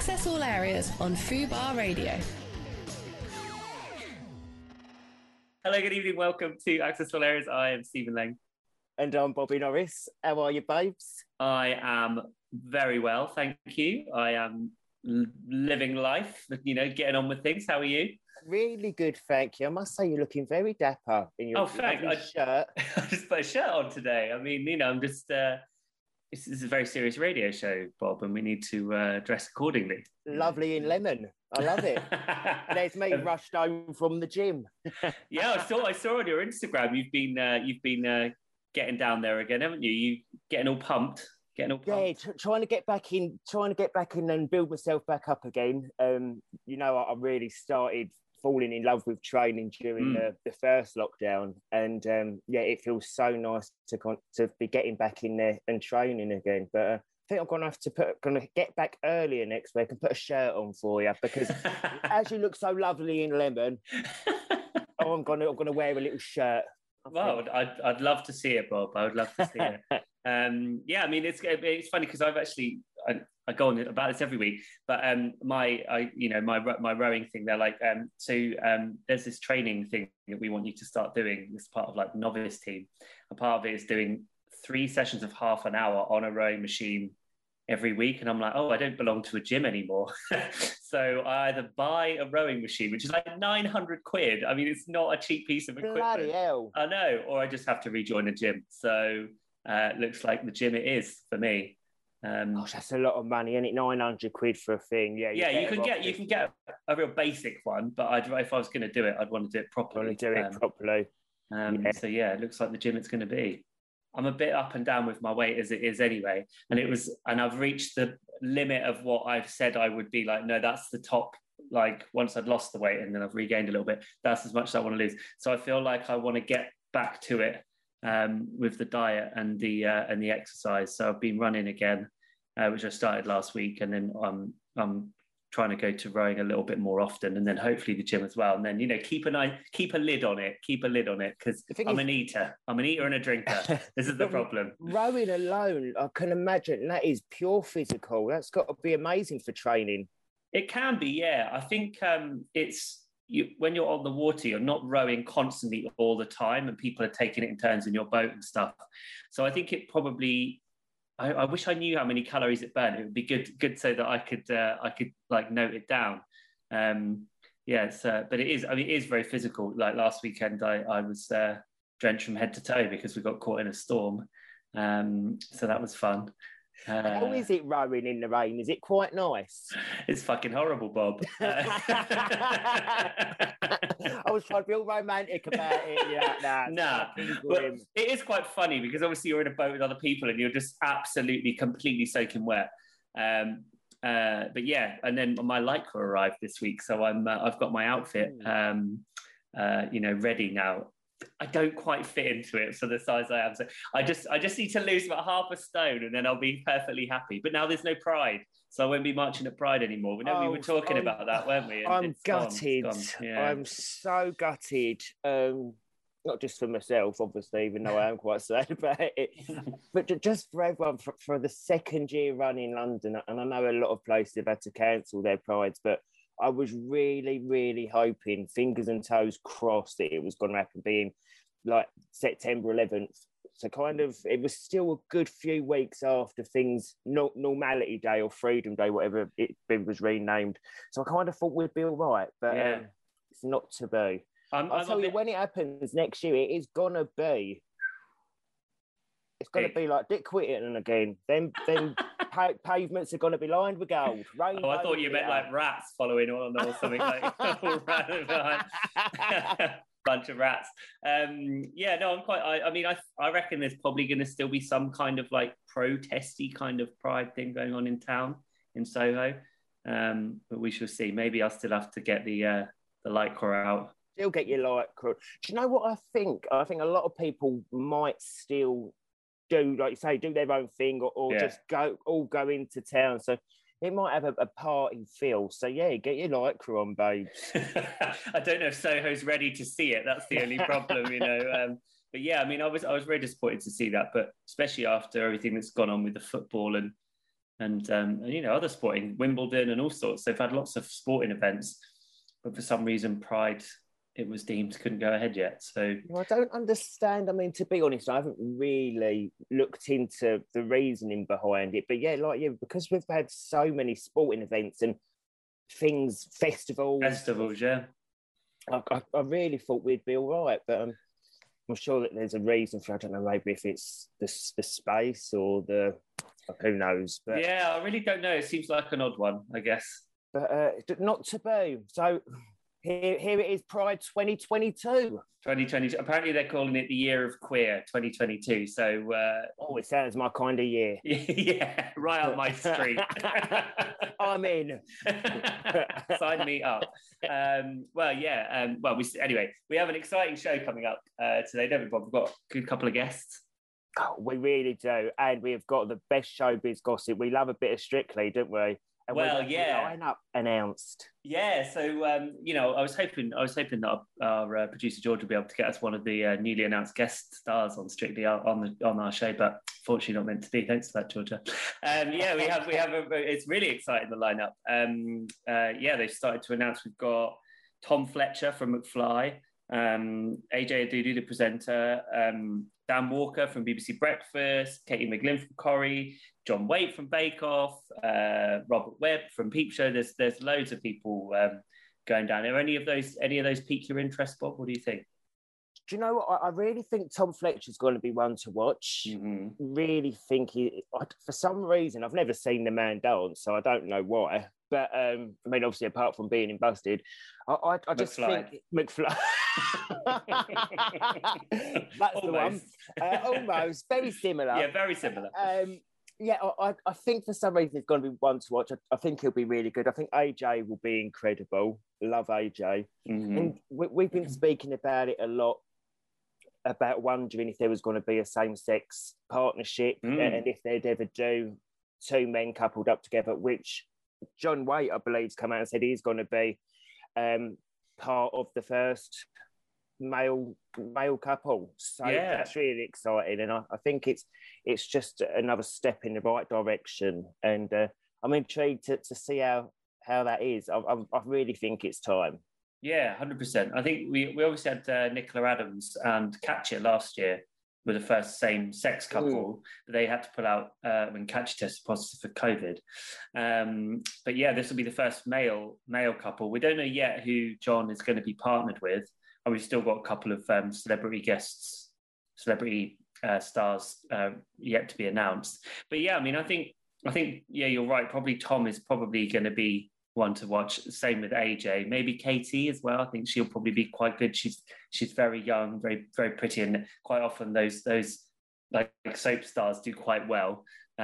Access all areas on Fubar Radio. Hello, good evening. Welcome to Access all areas. I am Stephen Lang. And I'm Bobby Norris. How are you, babes? I am very well, thank you. I am living life, getting on with things. How are you? Really good, thank you. I must say you're looking very dapper in your shirt. I just put a shirt on today. I mean, I'm just... This is a very serious radio show, Bob, and we need to dress accordingly. Lovely in lemon. I love it. There's me rushed home from the gym. Yeah, I saw on your Instagram you've been getting down there again, haven't you? You getting all pumped. Yeah, trying to get back in and build myself back up again. I really started falling in love with training during the first lockdown, and it feels so nice to be getting back in there and training again. But I think I'm gonna get back earlier next week and put a shirt on for you, because as you look so lovely in lemon, I'm gonna wear a little shirt. Well, I'd love to see it, Bob. I would love to see it. I mean, it's funny because I go on about this every week, but my rowing thing, they're like, there's this training thing that we want you to start doing. This part of like the novice team, and part of it is doing 3 sessions of half an hour on a rowing machine every week. And I'm like, I don't belong to a gym anymore. So I either buy a rowing machine, which is like 900 quid. I mean, it's not a cheap piece of equipment. Bloody hell. I know. Or I just have to rejoin a gym. So it looks like the gym it is for me. Gosh, that's a lot of money, isn't it? 900 quid for a thing. Yeah, you can get a real basic one, but if I was going to do it, I'd want to do it properly. So it looks like the gym it's going to be. I'm a bit up and down with my weight as it is anyway, and I've reached the limit of what I've said I would be like. No, that's the top. Like once I'd lost the weight and then I've regained a little bit, that's as much as I want to lose. So I feel like I want to get back to it with the diet and the exercise. So I've been running again, which I started last week, and then I'm trying to go to rowing a little bit more often, and then hopefully the gym as well. And then keep a lid on it, because I'm an eater and a drinker. This is the problem. Rowing alone, I can imagine that is pure physical. That's got to be amazing for training. It can be, yeah. I think it's when you're on the water, you're not rowing constantly all the time, and people are taking it in turns in your boat and stuff. So I think it probably. I wish I knew how many calories it burned. It would be good so that I could like note it down. But it is very physical. Like last weekend, I was drenched from head to toe because we got caught in a storm. So that was fun. How is it rowing in the rain? Is it quite nice? It's fucking horrible, Bob. I was trying to be all romantic about it. Nah. But it is quite funny because obviously you're in a boat with other people and you're just absolutely, completely soaking wet. But yeah, and then my Lycra arrived this week, so I've got my outfit, ready now. I don't quite fit into it for the size I am. So I just need to lose about half a stone and then I'll be perfectly happy. But now there's no Pride, so I won't be marching at Pride anymore. We were talking about that, weren't we? I'm gutted. Yeah. I'm so gutted. Not just for myself, obviously, even though I am quite sad about it, but just for everyone, for the second year run in London. And I know a lot of places have had to cancel their Prides, but I was really, really hoping, fingers and toes crossed, that it was going to happen, being like September 11th. So it was still a good few weeks after things, Normality Day or Freedom Day, whatever it was renamed. So I kind of thought we'd be all right, but it's not to be. I'll tell you, when it happens next year, it is going to be. It's going to be like Dick Whittington again. Then pavements are going to be lined with gold. I thought you meant like rats following on or something like bunch of rats. I'm quite. I reckon there's probably going to still be some kind of like protesty kind of Pride thing going on in town in Soho. But we shall see. Maybe I'll still have to get the Lycra out. Still get your Lycra. Do you know what I think? I think a lot of people might still do, like you say, do their own thing or just go into town. So it might have a party feel. So get your Lycra on, babes. I don't know if Soho's ready to see it. That's the only problem, But yeah, I mean, I was very disappointed to see that, but especially after everything that's gone on with the football and and you know, other sporting, Wimbledon and all sorts. They've had lots of sporting events, but for some reason, Pride, it was deemed couldn't go ahead yet. So I don't understand. I mean, to be honest, I haven't really looked into the reasoning behind it. But yeah, like because we've had so many sporting events and things, festivals, yeah. I really thought we'd be all right, but I'm sure that there's a reason for. I don't know, maybe if it's the space or the who knows. But yeah, I really don't know. It seems like an odd one, I guess. But not to be. So here it is, Pride 2022. 2022. Apparently, they're calling it the year of queer 2022. So, it sounds my kind of year. Yeah, right up my street. I'm in. Sign me up. Anyway, we have an exciting show coming up today, don't we, Bob? We've got a good couple of guests. Oh, we really do, and we've got the best showbiz gossip. We love a bit of Strictly, don't we? And lineup announced. Yeah, so you know, I was hoping that our producer George would be able to get us one of the newly announced guest stars on Strictly on our show, but fortunately not meant to be. Thanks for that, Georgia. We have it's really exciting, the lineup. They've started to announce. We've got Tom Fletcher from McFly, AJ Adudu, the presenter, Dan Walker from BBC Breakfast, Katie McGlynn from Corrie, John Waite from Bake Off, Robert Webb from Peep Show. There's loads of people going down. Are any of those pique your interest, Bob? What do you think? Do you know what? I really think Tom Fletcher's going to be one to watch. Mm-hmm. Really think for some reason, I've never seen the man dance, so I don't know why. But I mean, obviously, apart from being in Busted, I just think McFly. That's the one. Almost very similar. Yeah, very similar. I think for some reason it's going to be one to watch. I think he'll be really good. I think AJ will be incredible. Love AJ. Mm-hmm. And we've been speaking about it a lot, about wondering if there was going to be a same-sex partnership and if they'd ever do two men coupled up together, which John Waite, I believe, has come out and said he's going to be part of the first male couple. So that's really exciting, and I think it's just another step in the right direction, and I'm intrigued to see how that is. I really think it's time. Yeah, 100%. I think we obviously had Nicola Adams and Katya last year with the first same-sex couple. They had to pull out when Katya tested positive for COVID. But yeah, this will be the first male couple. We don't know yet who John is going to be partnered with. And we've still got a couple of celebrity stars yet to be announced. But yeah, I mean, I think you're right. Probably Tom is probably going to be one to watch. Same with AJ, maybe Katie as well. I think she'll probably be quite good. She's very young, very very pretty, and quite often those like soap stars do quite well.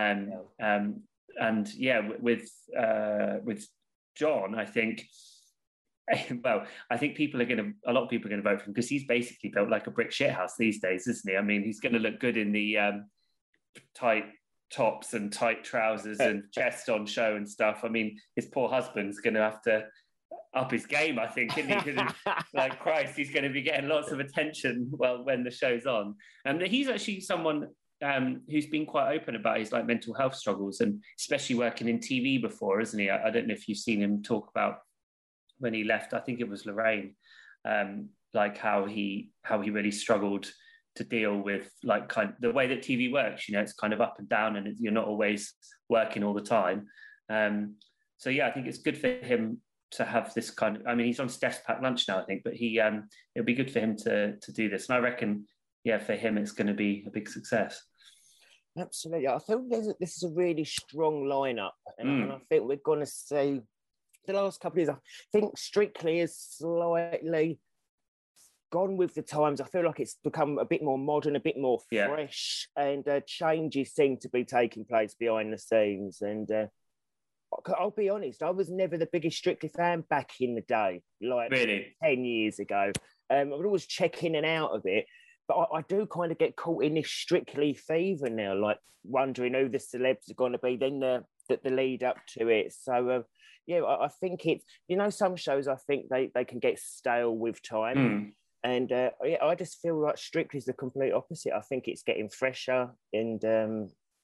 With John, I think. Well, I think a lot of people are going to vote for him because he's basically built like a brick shithouse these days, isn't he? I mean, he's going to look good in the tight tops and tight trousers and chest on show and stuff. I mean, his poor husband's going to have to up his game, I think, isn't he? Like, Christ, he's going to be getting lots of attention when the show's on. And he's actually someone who's been quite open about his like mental health struggles, and especially working in TV before, isn't he? I don't know if you've seen him talk about when he left, I think it was Lorraine, like how he really struggled to deal with like kind of the way that TV works. You know, it's kind of up and down, and you're not always working all the time. So yeah, I think it's good for him to have this kind of. I mean, he's on Steph's Packed Lunch now, I think, but it'll be good for him to do this, and I reckon, yeah, for him it's going to be a big success. Absolutely, I think this is a really strong lineup, and I think we're going to see. The last couple of years, I think Strictly is slightly gone with the times. I feel like it's become a bit more modern, a bit more fresh, and changes seem to be taking place behind the scenes. And I'll be honest, I was never the biggest Strictly fan back in the day, like really 10 years ago. I would always check in and out of it, but I do kind of get caught in this Strictly fever now, like wondering who the celebs are going to be, then the lead up to it. So, I think it's, some shows I think they can get stale with time. And I just feel like Strictly is the complete opposite. I think it's getting fresher and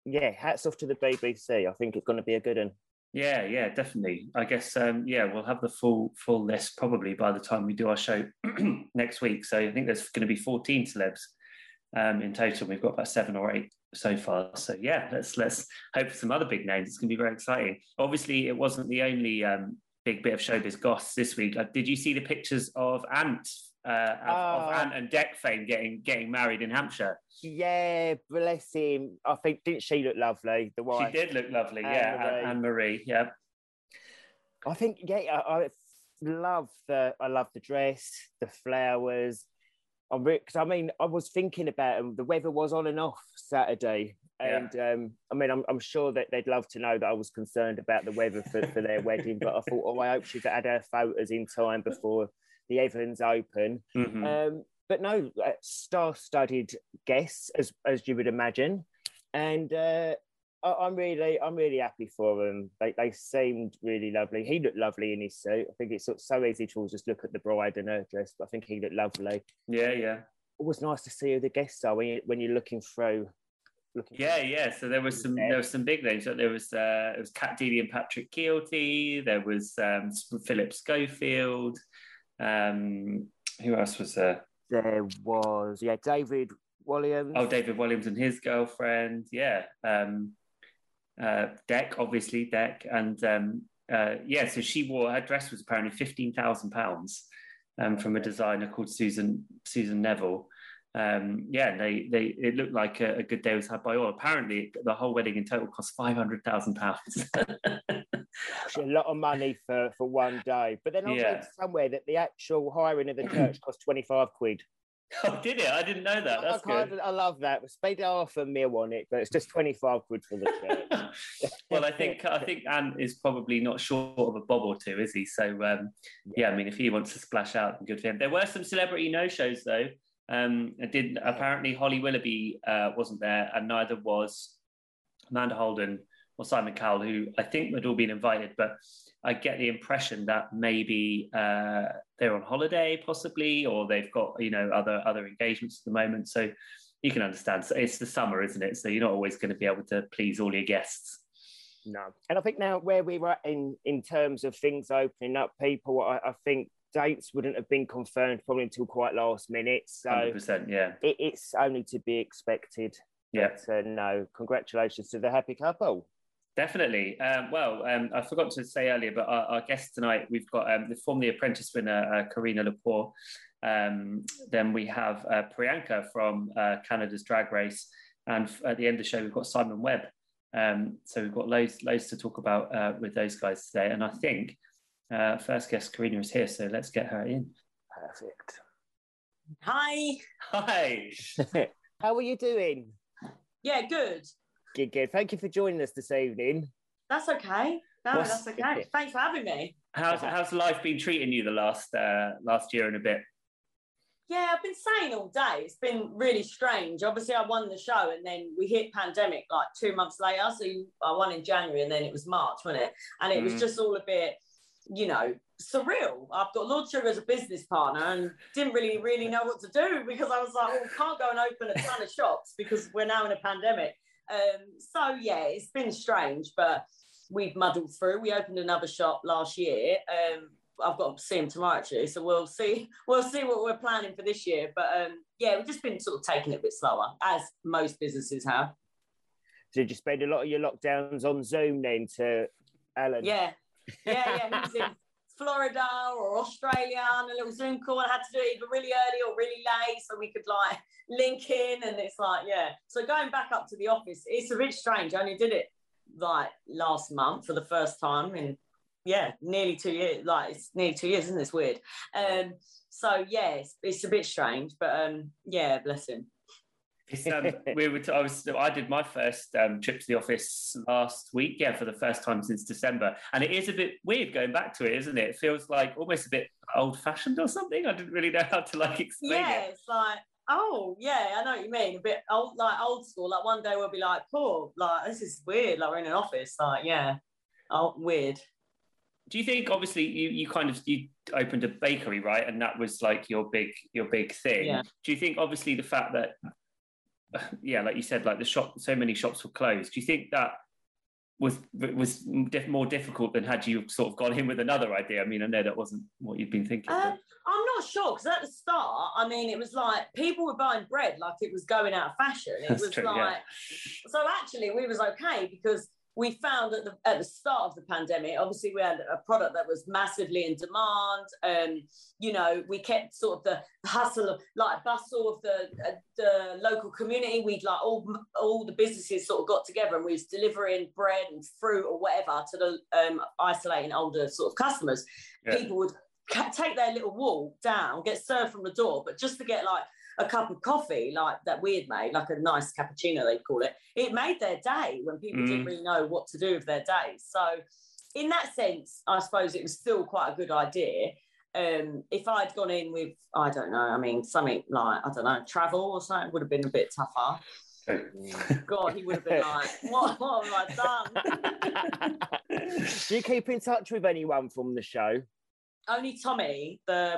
hats off to the BBC. I think it's going to be a good one. Yeah, definitely. I guess, we'll have the full list probably by the time we do our show next week. So I think there's going to be 14 celebs in total. We've got about 7 or 8 so far. So yeah, let's hope for some other big names. It's going to be very exciting. Obviously, it wasn't the only big bit of showbiz goss this week. Did you see the pictures of Ant? Of Ant and Dec fame getting married in Hampshire. Yeah, bless him. I think, didn't she look lovely? The wife. She did look lovely, Anne-Marie, yeah. I think, I love the dress, the flowers. I was thinking about them. The weather was on and off Saturday. And I'm sure that they'd love to know that I was concerned about the weather for their wedding, but I thought, I hope she's had her photos in time before the Evans Open. Mm-hmm. But no, star-studded guests, as you would imagine. And I'm really happy for them. They seemed really lovely. He looked lovely in his suit. I think it's so easy to just look at the bride and her dress, but I think he looked lovely. Yeah. It was nice to see who the guests are when you're looking through. So there was some big names. It was Cat Deely and Patrick Keelty. There was Philip Schofield. Who else was there? There was David Walliams. Oh, David Walliams and his girlfriend. Yeah. Dec, obviously Dec, and so she wore, her dress was apparently £15,000 from a designer called Susan Neville. It looked like a good day was had by all. Apparently, the whole wedding in total cost £500,000. A lot of money for one day. But then I read somewhere that the actual hiring of the church cost 25 quid. Oh, did it? I didn't know that. That's good. I love that. We spent $500,000 on it, but it's just 25 quid for the church. Well, I think Ant is probably not short of a bob or two, is he? So, if he wants to splash out, good for him. There were some celebrity no-shows, though. Apparently Holly Willoughby wasn't there, and neither was Amanda Holden or Simon Cowell, who I think had all been invited, but I get the impression that maybe they're on holiday possibly, or they've got other engagements at the moment. So you can understand. So it's the summer, isn't it? So you're not always going to be able to please all your guests. No, and I think now where we were in terms of things opening up, people, I think dates wouldn't have been confirmed probably until quite last minute. So 100%, yeah. It's only to be expected. Yeah. But no, congratulations to the happy couple. Definitely. I forgot to say earlier, but our guest tonight, we've got the formerly Apprentice winner, Karina Lepore. Then we have Priyanka from Canada's Drag Race. And at the end of the show, we've got Simon Webb. So we've got loads to talk about with those guys today. And I think first guest, Karina, is here. So let's get her in. Perfect. Hi. How are you doing? Yeah, good. Good. Thank you for joining us this evening. That's okay. That's okay. Thanks for having me. How's life been treating you the last year and a bit? Yeah, I've been saying all day. It's been really strange. Obviously, I won the show, and then we hit pandemic like 2 months later. So I won in January, and then it was March, wasn't it? And it was just all a bit, surreal. I've got Lord Sugar as a business partner, and didn't really know what to do, because I was like, we can't go and open a ton of shops because we're now in a pandemic. It's been strange, but we've muddled through. We opened another shop last year. I've got to see him tomorrow, actually, so we'll see what we're planning for this year. But we've just been sort of taking it a bit slower, as most businesses have. So did you spend a lot of your lockdowns on Zoom then to Alan? Yeah. He was in Florida or Australia on a little Zoom call, and I had to do it either really early or really late so we could like link in, and it's like, so going back up to the office, it's a bit strange. I only did it like last month for the first time in nearly 2 years. Like, it's nearly 2 years, isn't it? It's weird. It's a bit strange, but bless him. I did my first trip to the office last week, for the first time since December, and it is a bit weird going back to it, isn't it? It feels like almost a bit old-fashioned or something. I didn't really know how to explain it. Yeah, it's like, oh yeah, I know what you mean. A bit old, like old school. Like one day we'll be like, "Cool, like this is weird." Like we're in an office, weird. Do you think, obviously, you opened a bakery, right? And that was like your big thing. Yeah. Do you think, obviously, the fact that yeah, like you said, like so many shops were closed. Do you think that was more difficult than had you sort of gone in with another idea? I mean, I know that wasn't what you'd been thinking. I'm not sure, because at the start, I mean, it was like people were buying bread like it was going out of fashion. It was true, like, yeah. So actually we was okay, because we found at the start of the pandemic, obviously we had a product that was massively in demand. You know, we kept sort of the bustle of the local community. We'd like all the businesses sort of got together, and we was delivering bread and fruit or whatever to the isolating older sort of customers. Yeah. People would take their little walk down, get served from the door, but just to get like a cup of coffee like that we had made, like a nice cappuccino they'd call it made their day when people didn't really know what to do with their days. So in that sense, I suppose it was still quite a good idea. If I'd gone in with, I don't know, I mean, something like, I don't know, travel or something, would have been a bit tougher. God, he would have been like, what have I done? Do you keep in touch with anyone from the show? Only Tommy, the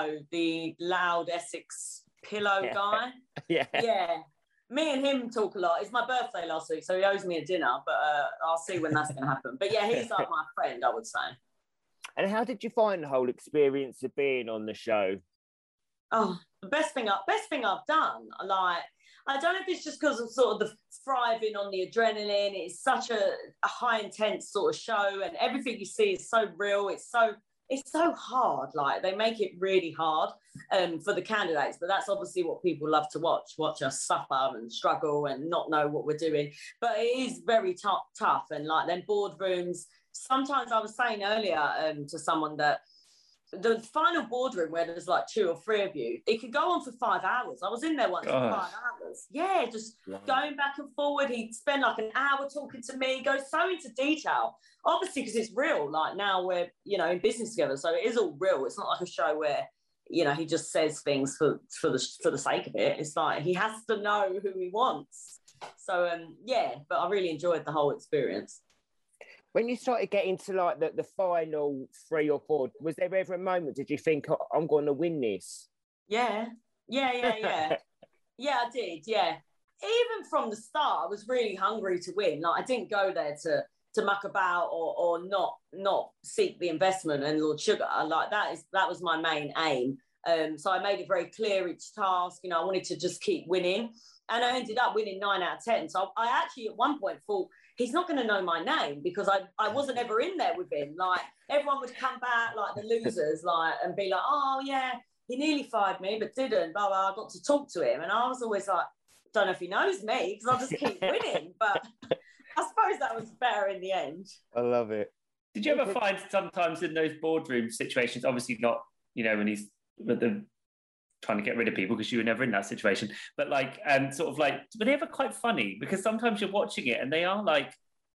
loud Essex pillow guy. Yeah. Me and him talk a lot. It's my birthday last week, so he owes me a dinner, but I'll see when that's going to happen. But yeah, he's like my friend, I would say. And how did you find the whole experience of being on the show? Oh, the best thing I've done. Like, I don't know if it's just because of sort of the thriving on the adrenaline. It's such a high intense sort of show, and everything you see is so real. It's so hard. Like, they make it really hard for the candidates, but that's obviously what people love to watch us suffer and struggle and not know what we're doing. But it is very tough. And like them boardrooms, sometimes I was saying earlier to someone that the final boardroom where there's like 2 or 3 of you, it could go on for 5 hours. I was in there once for 5 hours. Yeah, just going back and forward. He'd spend like an hour talking to me, go so into detail, obviously because it's real. Like, now we're, you know, in business together, so it is all real. It's not like a show where, you know, he just says things for the sake of it. It's like he has to know who he wants. So yeah, but I really enjoyed the whole experience. When you started getting to like the final 3 or 4, was there ever a moment, did you think, oh, I'm going to win this? Yeah. Yeah, I did, yeah. Even from the start, I was really hungry to win. Like, I didn't go there to muck about or not seek the investment and Lord Sugar. Like, that was my main aim. So I made it very clear each task. You know, I wanted to just keep winning. And I ended up winning 9 out of 10. So I actually at one point thought, he's not going to know my name, because I wasn't ever in there with him. Like, everyone would come back, like the losers, like, and be like, oh yeah, he nearly fired me, but didn't, blah, blah. I got to talk to him. And I was always like, don't know if he knows me, because I'll just keep winning. But I suppose that was better in the end. I love it. Did you ever find sometimes in those boardroom situations, obviously not, you know, when he's with the trying to get rid of people, because you were never in that situation, but like, sort of like, were they ever quite funny? Because sometimes you're watching it and they are like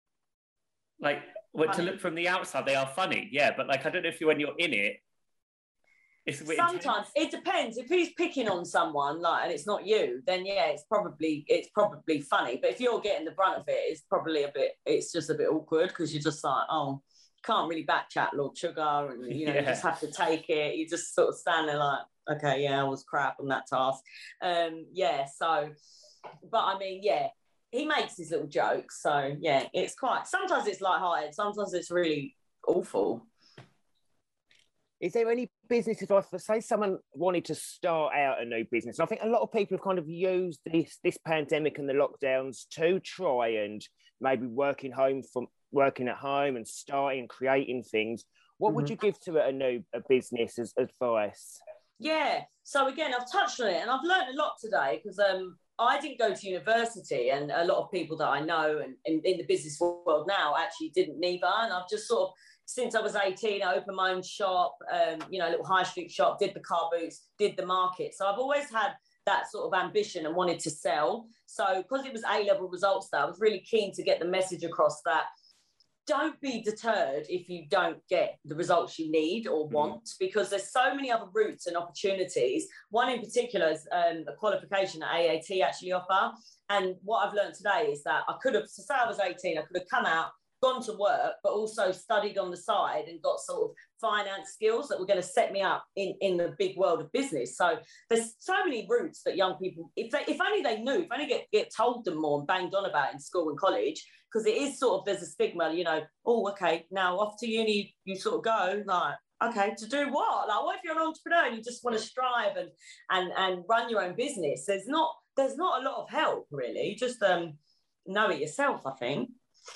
what, to look from the outside, they are funny, yeah, but like, I don't know if when you're in it, it's sometimes it depends. If he's picking on someone, like, and it's not you, then yeah, it's probably funny. But if you're getting the brunt of it, it's just a bit awkward, because you're just like, oh, can't really backchat Lord Sugar, and you know, you just have to take it. You just sort of stand there like, okay, yeah, I was crap on that task. Yeah, so, but I mean, yeah, he makes his little jokes. So yeah, it's quite, sometimes it's lighthearted, sometimes it's really awful. Is there any business advice for, say, someone wanted to start out a new business? I think a lot of people have kind of used this pandemic and the lockdowns to try and maybe working at home and starting, creating things. What would you give to a business as advice? Yeah, so again, I've touched on it, and I've learned a lot today, because I didn't go to university, and a lot of people that I know and in the business world now actually didn't neither. And I've just sort of, since I was 18, I opened my own shop, you know, a little high street shop, did the car boots, did the market. So I've always had that sort of ambition and wanted to sell. So because it was A-level results there, I was really keen to get the message across that don't be deterred if you don't get the results you need or want, because there's so many other routes and opportunities. One in particular is a qualification that AAT actually offer. And what I've learned today is that I could have, so say I was 18, I could have come out, gone to work, but also studied on the side and got sort of finance skills that were going to set me up in the big world of business. So there's so many routes that young people, if only they knew, if only get told them more and banged on about in school and college, because it is sort of, there's a stigma, you know, oh, okay, now off to uni, you sort of go, like, okay, to do what? Like, what if you're an entrepreneur and you just want to strive and run your own business? There's not a lot of help, really. Just know it yourself, I think.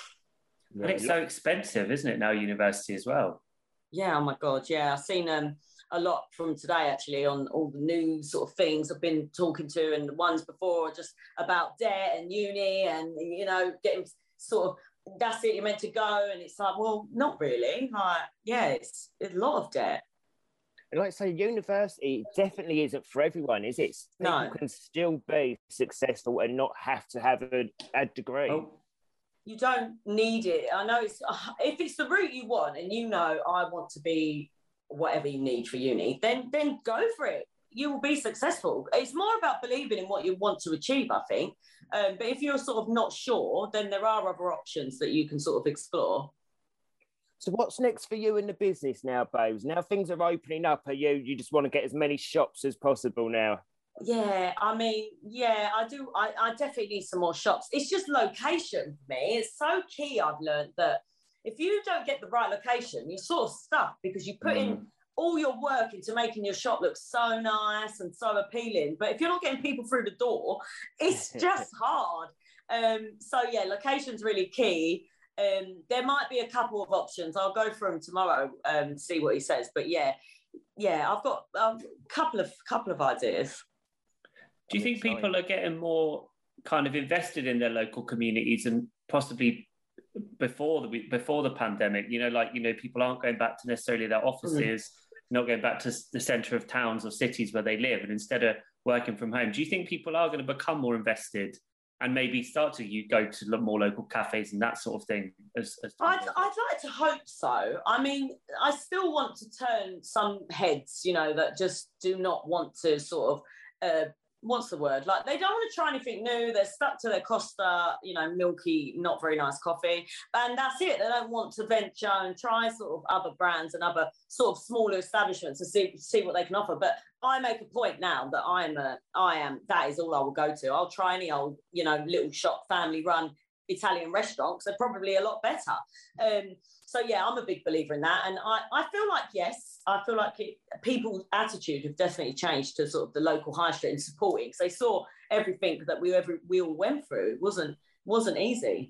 And it's so expensive, isn't it, now, university as well? Yeah, oh my God, yeah. I've seen a lot from today, actually, on all the news sort of things I've been talking to, and the ones before are just about debt and uni and, you know, getting sort of, that's it, you're meant to go. And it's like, well, not really. Like, yeah, it's a lot of debt. Like I say, university definitely isn't for everyone, is it? People can still be successful and not have to have a degree. Oh. You don't need it. I know it's, if it's the route you want and you know, I want to be whatever you need for uni, then go for it. You will be successful. It's more about believing in what you want to achieve, I think. But if you're sort of not sure, then there are other options that you can sort of explore. So what's next for you in the business now, babes? Now things are opening up. You just want to get as many shops as possible now? Yeah, I mean, yeah, I do. I definitely need some more shops. It's just location for me. It's so key. I've learned that if you don't get the right location, you're sort of stuck, because you put in all your work into making your shop look so nice and so appealing. But if you're not getting people through the door, it's just hard. So yeah, location's really key. There might be a couple of options. I'll go through them tomorrow and see what he says. But yeah, I've got a couple of ideas. Do you think people are getting more kind of invested in their local communities, and possibly before the pandemic? You know, like, you know, people aren't going back to necessarily their offices, not going back to the centre of towns or cities where they live, and instead of working from home. Do you think people are going to become more invested and maybe start to go to more local cafes and that sort of thing? I'd like to hope so. I mean, I still want to turn some heads, you know, that just do not want to sort of what's the word? Like, they don't want to try anything new. They're stuck to their Costa, you know, milky, not very nice coffee. And that's it. They don't want to venture and try sort of other brands and other sort of smaller establishments to see what they can offer. But I make a point now that that is all I will go to. I'll try any old, you know, little shop, family run Italian restaurants. They're probably a lot better. So yeah, I'm a big believer in that. And I feel like, yes, people's attitude have definitely changed to sort of the local high street and supporting, because they saw everything that we all went through. It wasn't easy.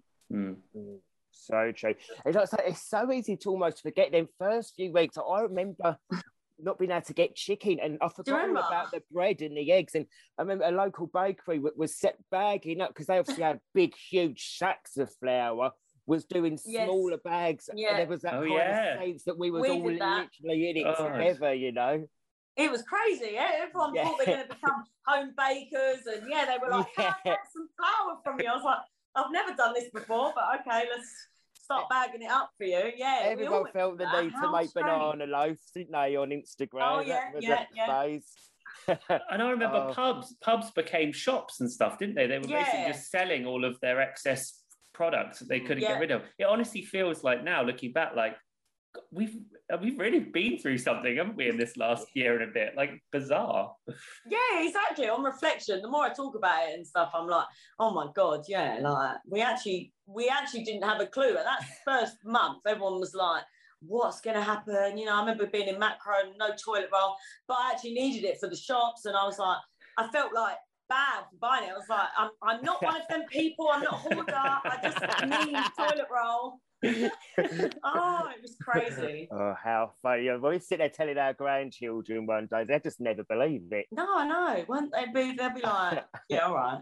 So true. It's so easy to almost forget them first few weeks. I remember not being able to get chicken, and I forgot all about the bread and the eggs. And I remember a local bakery was set bagging up, because they obviously had big, huge sacks of flour, was doing smaller bags. Yeah. And there was that kind of sense that we was all literally in it together, you know. It was crazy. Yeah? Everyone thought they were going to become home bakers, and they were like, "Can I get some flour from you?" I was like, "I've never done this before, but okay, let's start bagging it up for you." Yeah, everyone felt the need to make banana loaves, didn't they, on Instagram? Oh yeah. And I remember pubs became shops and stuff, didn't they? They were basically just selling all of their excess products that they couldn't get rid of. It honestly feels like now, looking back, like we've really been through something, haven't we, in this last year and a bit? Like, bizarre. Yeah, exactly. On reflection, the more I talk about it and stuff, I'm like, oh my God, yeah, like we actually didn't have a clue. At that first month, everyone was like, what's going to happen? You know, I remember being in Macro, no toilet roll, but I actually needed it for the shops, and I was like, I felt like bad for buying it. I was like, I'm not one of them people. I'm not a hoarder. I just need toilet roll. Oh, it was crazy. Oh, how funny. When we sit there telling our grandchildren one day, they just never believe it. No, I know. Won't they be? They'll be like, yeah, all right.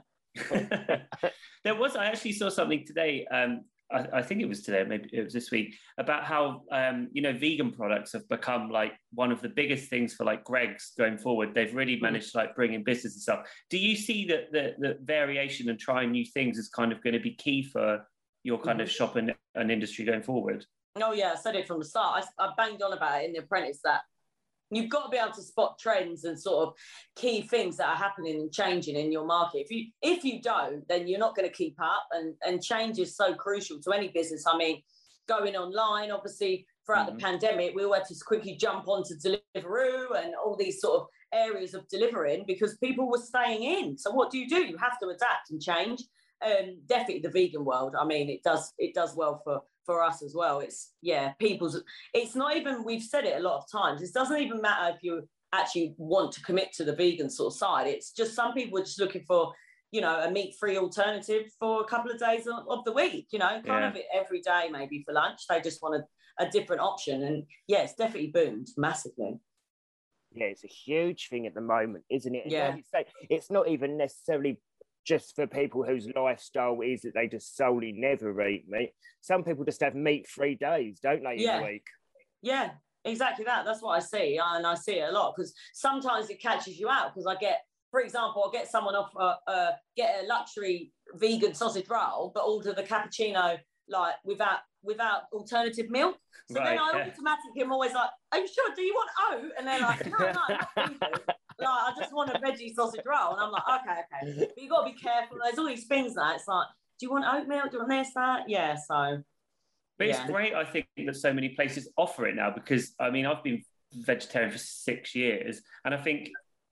I actually saw something today. I think it was today, maybe it was this week, about how vegan products have become like one of the biggest things for like Greggs going forward. They've really managed to like bring in business and stuff. Do you see that the variation and trying new things is kind of going to be key for your kind of shop and industry going forward? Oh yeah, I said it from the start. I banged on about it in The Apprentice that you've got to be able to spot trends and sort of key things that are happening and changing in your market. If you don't, then you're not going to keep up. And change is so crucial to any business. I mean, going online. Obviously, throughout the pandemic, we all had to quickly jump onto Deliveroo and all these sort of areas of delivering because people were staying in. So what do? You have to adapt and change. Definitely the vegan world. I mean, it does well for us as well. It's it's not even, we've said it a lot of times, it doesn't even matter if you actually want to commit to the vegan sort of side. It's just some people are just looking for, a meat-free alternative for a couple of days of the week, kind of every day maybe for lunch. They just want a different option. And it's definitely boomed massively. Yeah, it's a huge thing at the moment, isn't it? And yeah. Like you say, it's not even necessarily just for people whose lifestyle is that they just solely never eat meat. Some people just have meat-free days, don't they, in the week? Yeah, exactly that. That's what I see. And I see it a lot because sometimes it catches you out because for example, I'll get someone off, get a luxury vegan sausage roll, but order the cappuccino like without alternative milk. So then I automatically am always like, are you sure? Do you want oat? And they're like, no, not vegan. Like, I just want a veggie sausage roll. And I'm like, okay. But you got to be careful. There's all these things that it's like, do you want oatmeal? Do you want this, that? Yeah, so. But it's great, I think, that so many places offer it now because, I mean, I've been vegetarian for 6 years and I think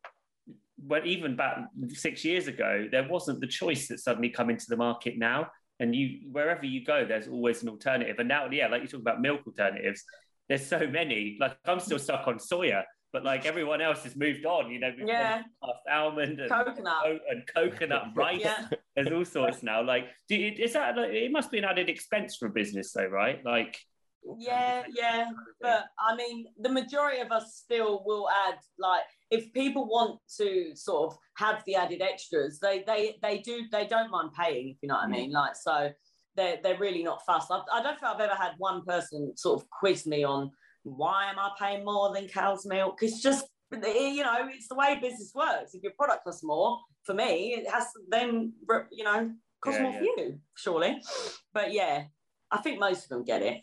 even back 6 years ago, there wasn't the choice that's suddenly come into the market now. And wherever you go, there's always an alternative. And now, like you talk about milk alternatives, there's so many. Like I'm still stuck on soya, but like everyone else has moved on. We've gone past almond and coconut rice. There's all sorts now. Like, is that? It must be an added expense for a business, though, right? Like. Yeah. But I mean, the majority of us still will add, like, if people want to sort of have the added extras, they don't mind paying, if you know what I mean. Like, so they're really not fussed. I don't think I've ever had one person sort of quiz me on why am I paying more than cow's milk. It's just, it's the way business works. If your product costs more, for me, it has to then, cost more for you, surely. But yeah, I think most of them get it.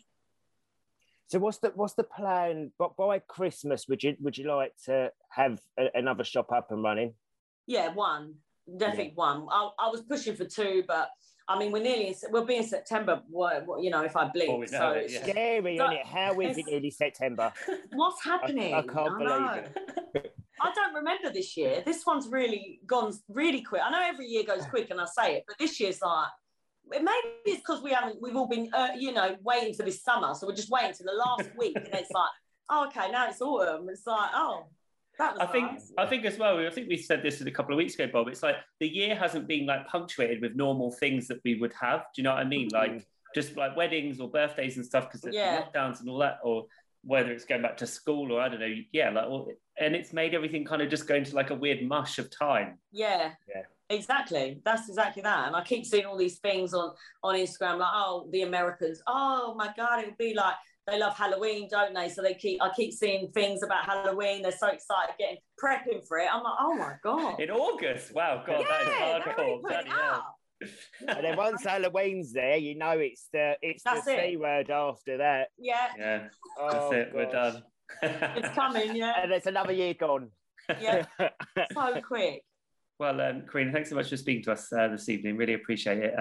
So what's the plan? But by Christmas, would you like to have another shop up and running? Yeah, definitely one. I was pushing for 2, but I mean we'll be in September. If I blink, so it's scary, isn't it? How is it nearly September? What's happening? I can't believe it. I don't remember this year. This one's really gone really quick. I know every year goes quick, and I say it, but this year's like. Maybe it's because we've all been, waiting for this summer. So we're just waiting till the last week. And it's like, okay, now it's autumn. It's like, that was nice. I think as well, I think we said this a couple of weeks ago, Bob. It's like the year hasn't been like punctuated with normal things that we would have. Do you know what I mean? Like just like weddings or birthdays and stuff because of the lockdowns and all that, or whether it's going back to school or I don't know. Yeah, and it's made everything kind of just go into like a weird mush of time. Yeah. Exactly. That's exactly that. And I keep seeing all these things on Instagram, like, the Americans, oh my God, it would be like, they love Halloween, don't they? So I keep seeing things about Halloween. They're so excited prepping for it. I'm like, oh my God. In August? Wow, God, that is hardcore. And then once Halloween's there, it's the C word after that. Yeah. That's it. We're done. It's coming, yeah. And it's another year gone. Yeah. So quick. Well, Karina, thanks so much for speaking to us this evening. Really appreciate it.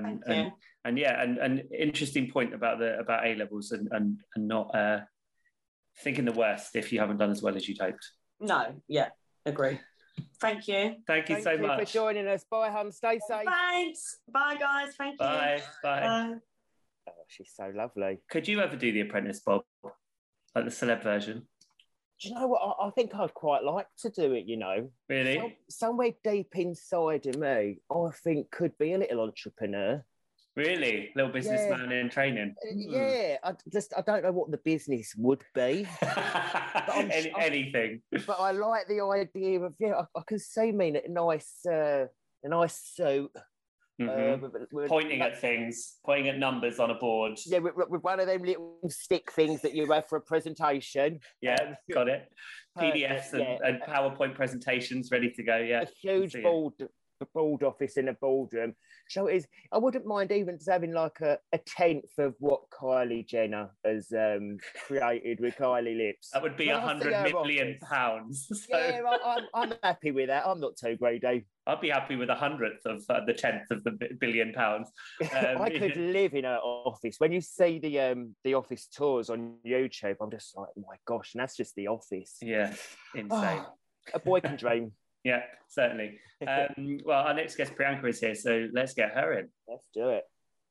And interesting point about A levels and not thinking the worst if you haven't done as well as you'd hoped. No, agree. Thank you. Thank you so much. Thank you for joining us. Bye, hon. Stay safe. Thanks. Bye, guys. Thank you. Bye. Bye. Oh, she's so lovely. Could you ever do The Apprentice, Bob? Like the celeb version? Do you know what? I think I'd quite like to do it, Really? Somewhere deep inside of me, I think could be a little entrepreneur. Really? Little businessman in training? Yeah. I don't know what the business would be. Anything. But I like the idea of, I can see me in a nice suit. Pointing at things, pointing at numbers on a board. Yeah, with one of them little stick things that you have for a presentation. Yeah, got it. PDFs and PowerPoint presentations ready to go. Yeah, a huge board board office in a boardroom. So I wouldn't mind even just having like a tenth of what Kylie Jenner has created with Kylie Lips. That would be £100 million. So. Yeah, I'm happy with that. I'm not too greedy. I'd be happy with 100th of the 10th of the £1 billion. I could live in her office. When you see the office tours on YouTube, I'm just like, oh my gosh, and that's just the office. Yeah, insane. A boy can dream. Yeah, certainly. Well, our next guest, Priyanka, is here, so let's get her in. Let's do it.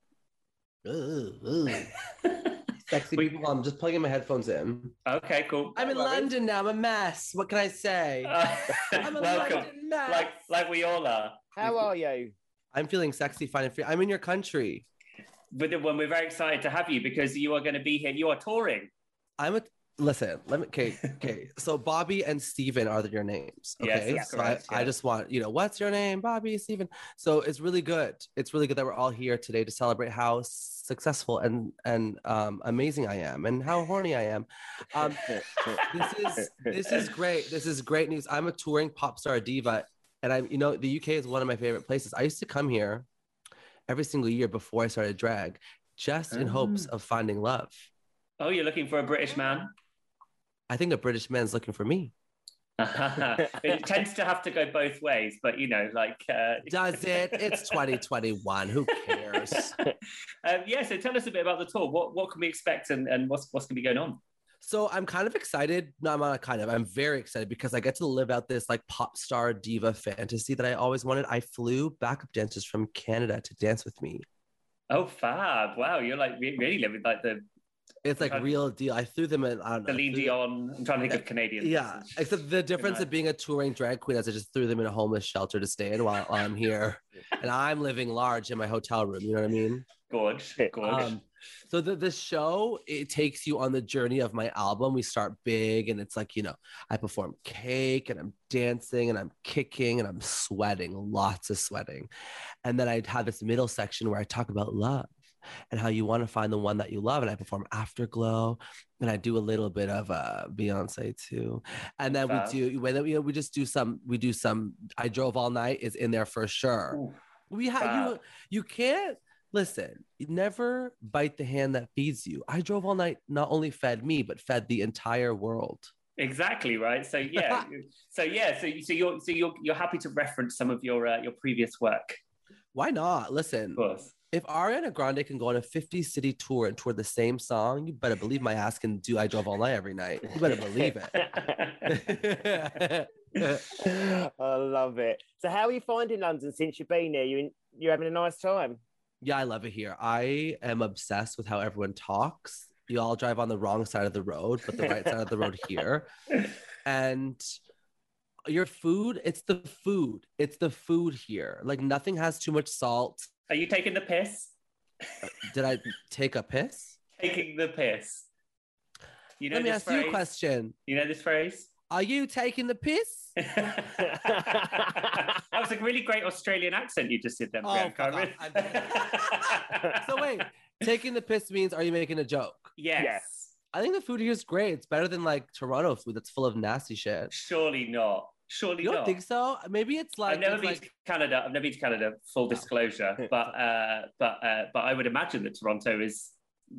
Sexy people. I'm just plugging my headphones in. Okay, cool. I'm in London now. I'm a mess. What can I say? I'm a welcome. London mess. Like we all are. How are you? I'm feeling sexy, fine, and free. I'm in your country. When we're very excited to have you because you are going to be here. You are touring. Listen, let me. Okay. So Bobby and Steven are your names. Okay. Yes, so correct, I just want, what's your name? Bobby, Steven. So it's really good. It's really good that we're all here today to celebrate how successful and amazing I am and how horny I am. This is great. This is great news. I'm a touring pop star diva, and the UK is one of my favorite places. I used to come here every single year before I started drag, just in hopes of finding love. Oh, you're looking for a British man? I think a British man's looking for me. It tends to have to go both ways, but does it? It's 2021. Who cares? So tell us a bit about the tour. What can we expect and what's going to be going on? So I'm kind of excited. No, I'm very excited because I get to live out this like pop star diva fantasy that I always wanted. I flew backup dancers from Canada to dance with me. Oh, fab. Wow. You're like really living like the... It's like real deal. I threw them in. I don't know. Celine Dion. I'm trying to think of Canadian. Yeah. Except the difference of being a touring drag queen is I just threw them in a homeless shelter to stay in while I'm here. And I'm living large in my hotel room. You know what I mean? Gorge. So the show, it takes you on the journey of my album. We start big and it's like, I perform Cake and I'm dancing and I'm kicking and I'm sweating, lots of sweating. And then I'd have this middle section where I talk about love and how you want to find the one that you love. And I perform Afterglow and I do a little bit of Beyonce too. And then we do some I Drove All Night is in there for sure. Ooh, you can't listen, you never bite the hand that feeds you. I Drove All Night not only fed me, but fed the entire world. Exactly right. So yeah, so you're happy to reference some of your previous work. Why not? Listen, of course. If Ariana Grande can go on a 50-city tour and tour the same song, you better believe my ass can do I Drove All Night every night. You better believe it. I love it. So how are you finding London since you've been here? You're having a nice time? Yeah, I love it here. I am obsessed with how everyone talks. You all drive on the wrong side of the road, but the right side of the road here. And your food, it's the food. It's the food here. Like nothing has too much salt. Are you taking the piss? Did I take a piss? Taking the piss. Let me ask you a question. You know this phrase? Are you taking the piss? That was a really great Australian accent you just did then, Priyanka. So wait, taking the piss means are you making a joke? Yes. I think the food here is great. It's better than like Toronto food that's full of nasty shit. Surely not. You don't think so? Maybe it's like I've never been to Canada. I've never been to Canada. Full disclosure, but I would imagine that Toronto is,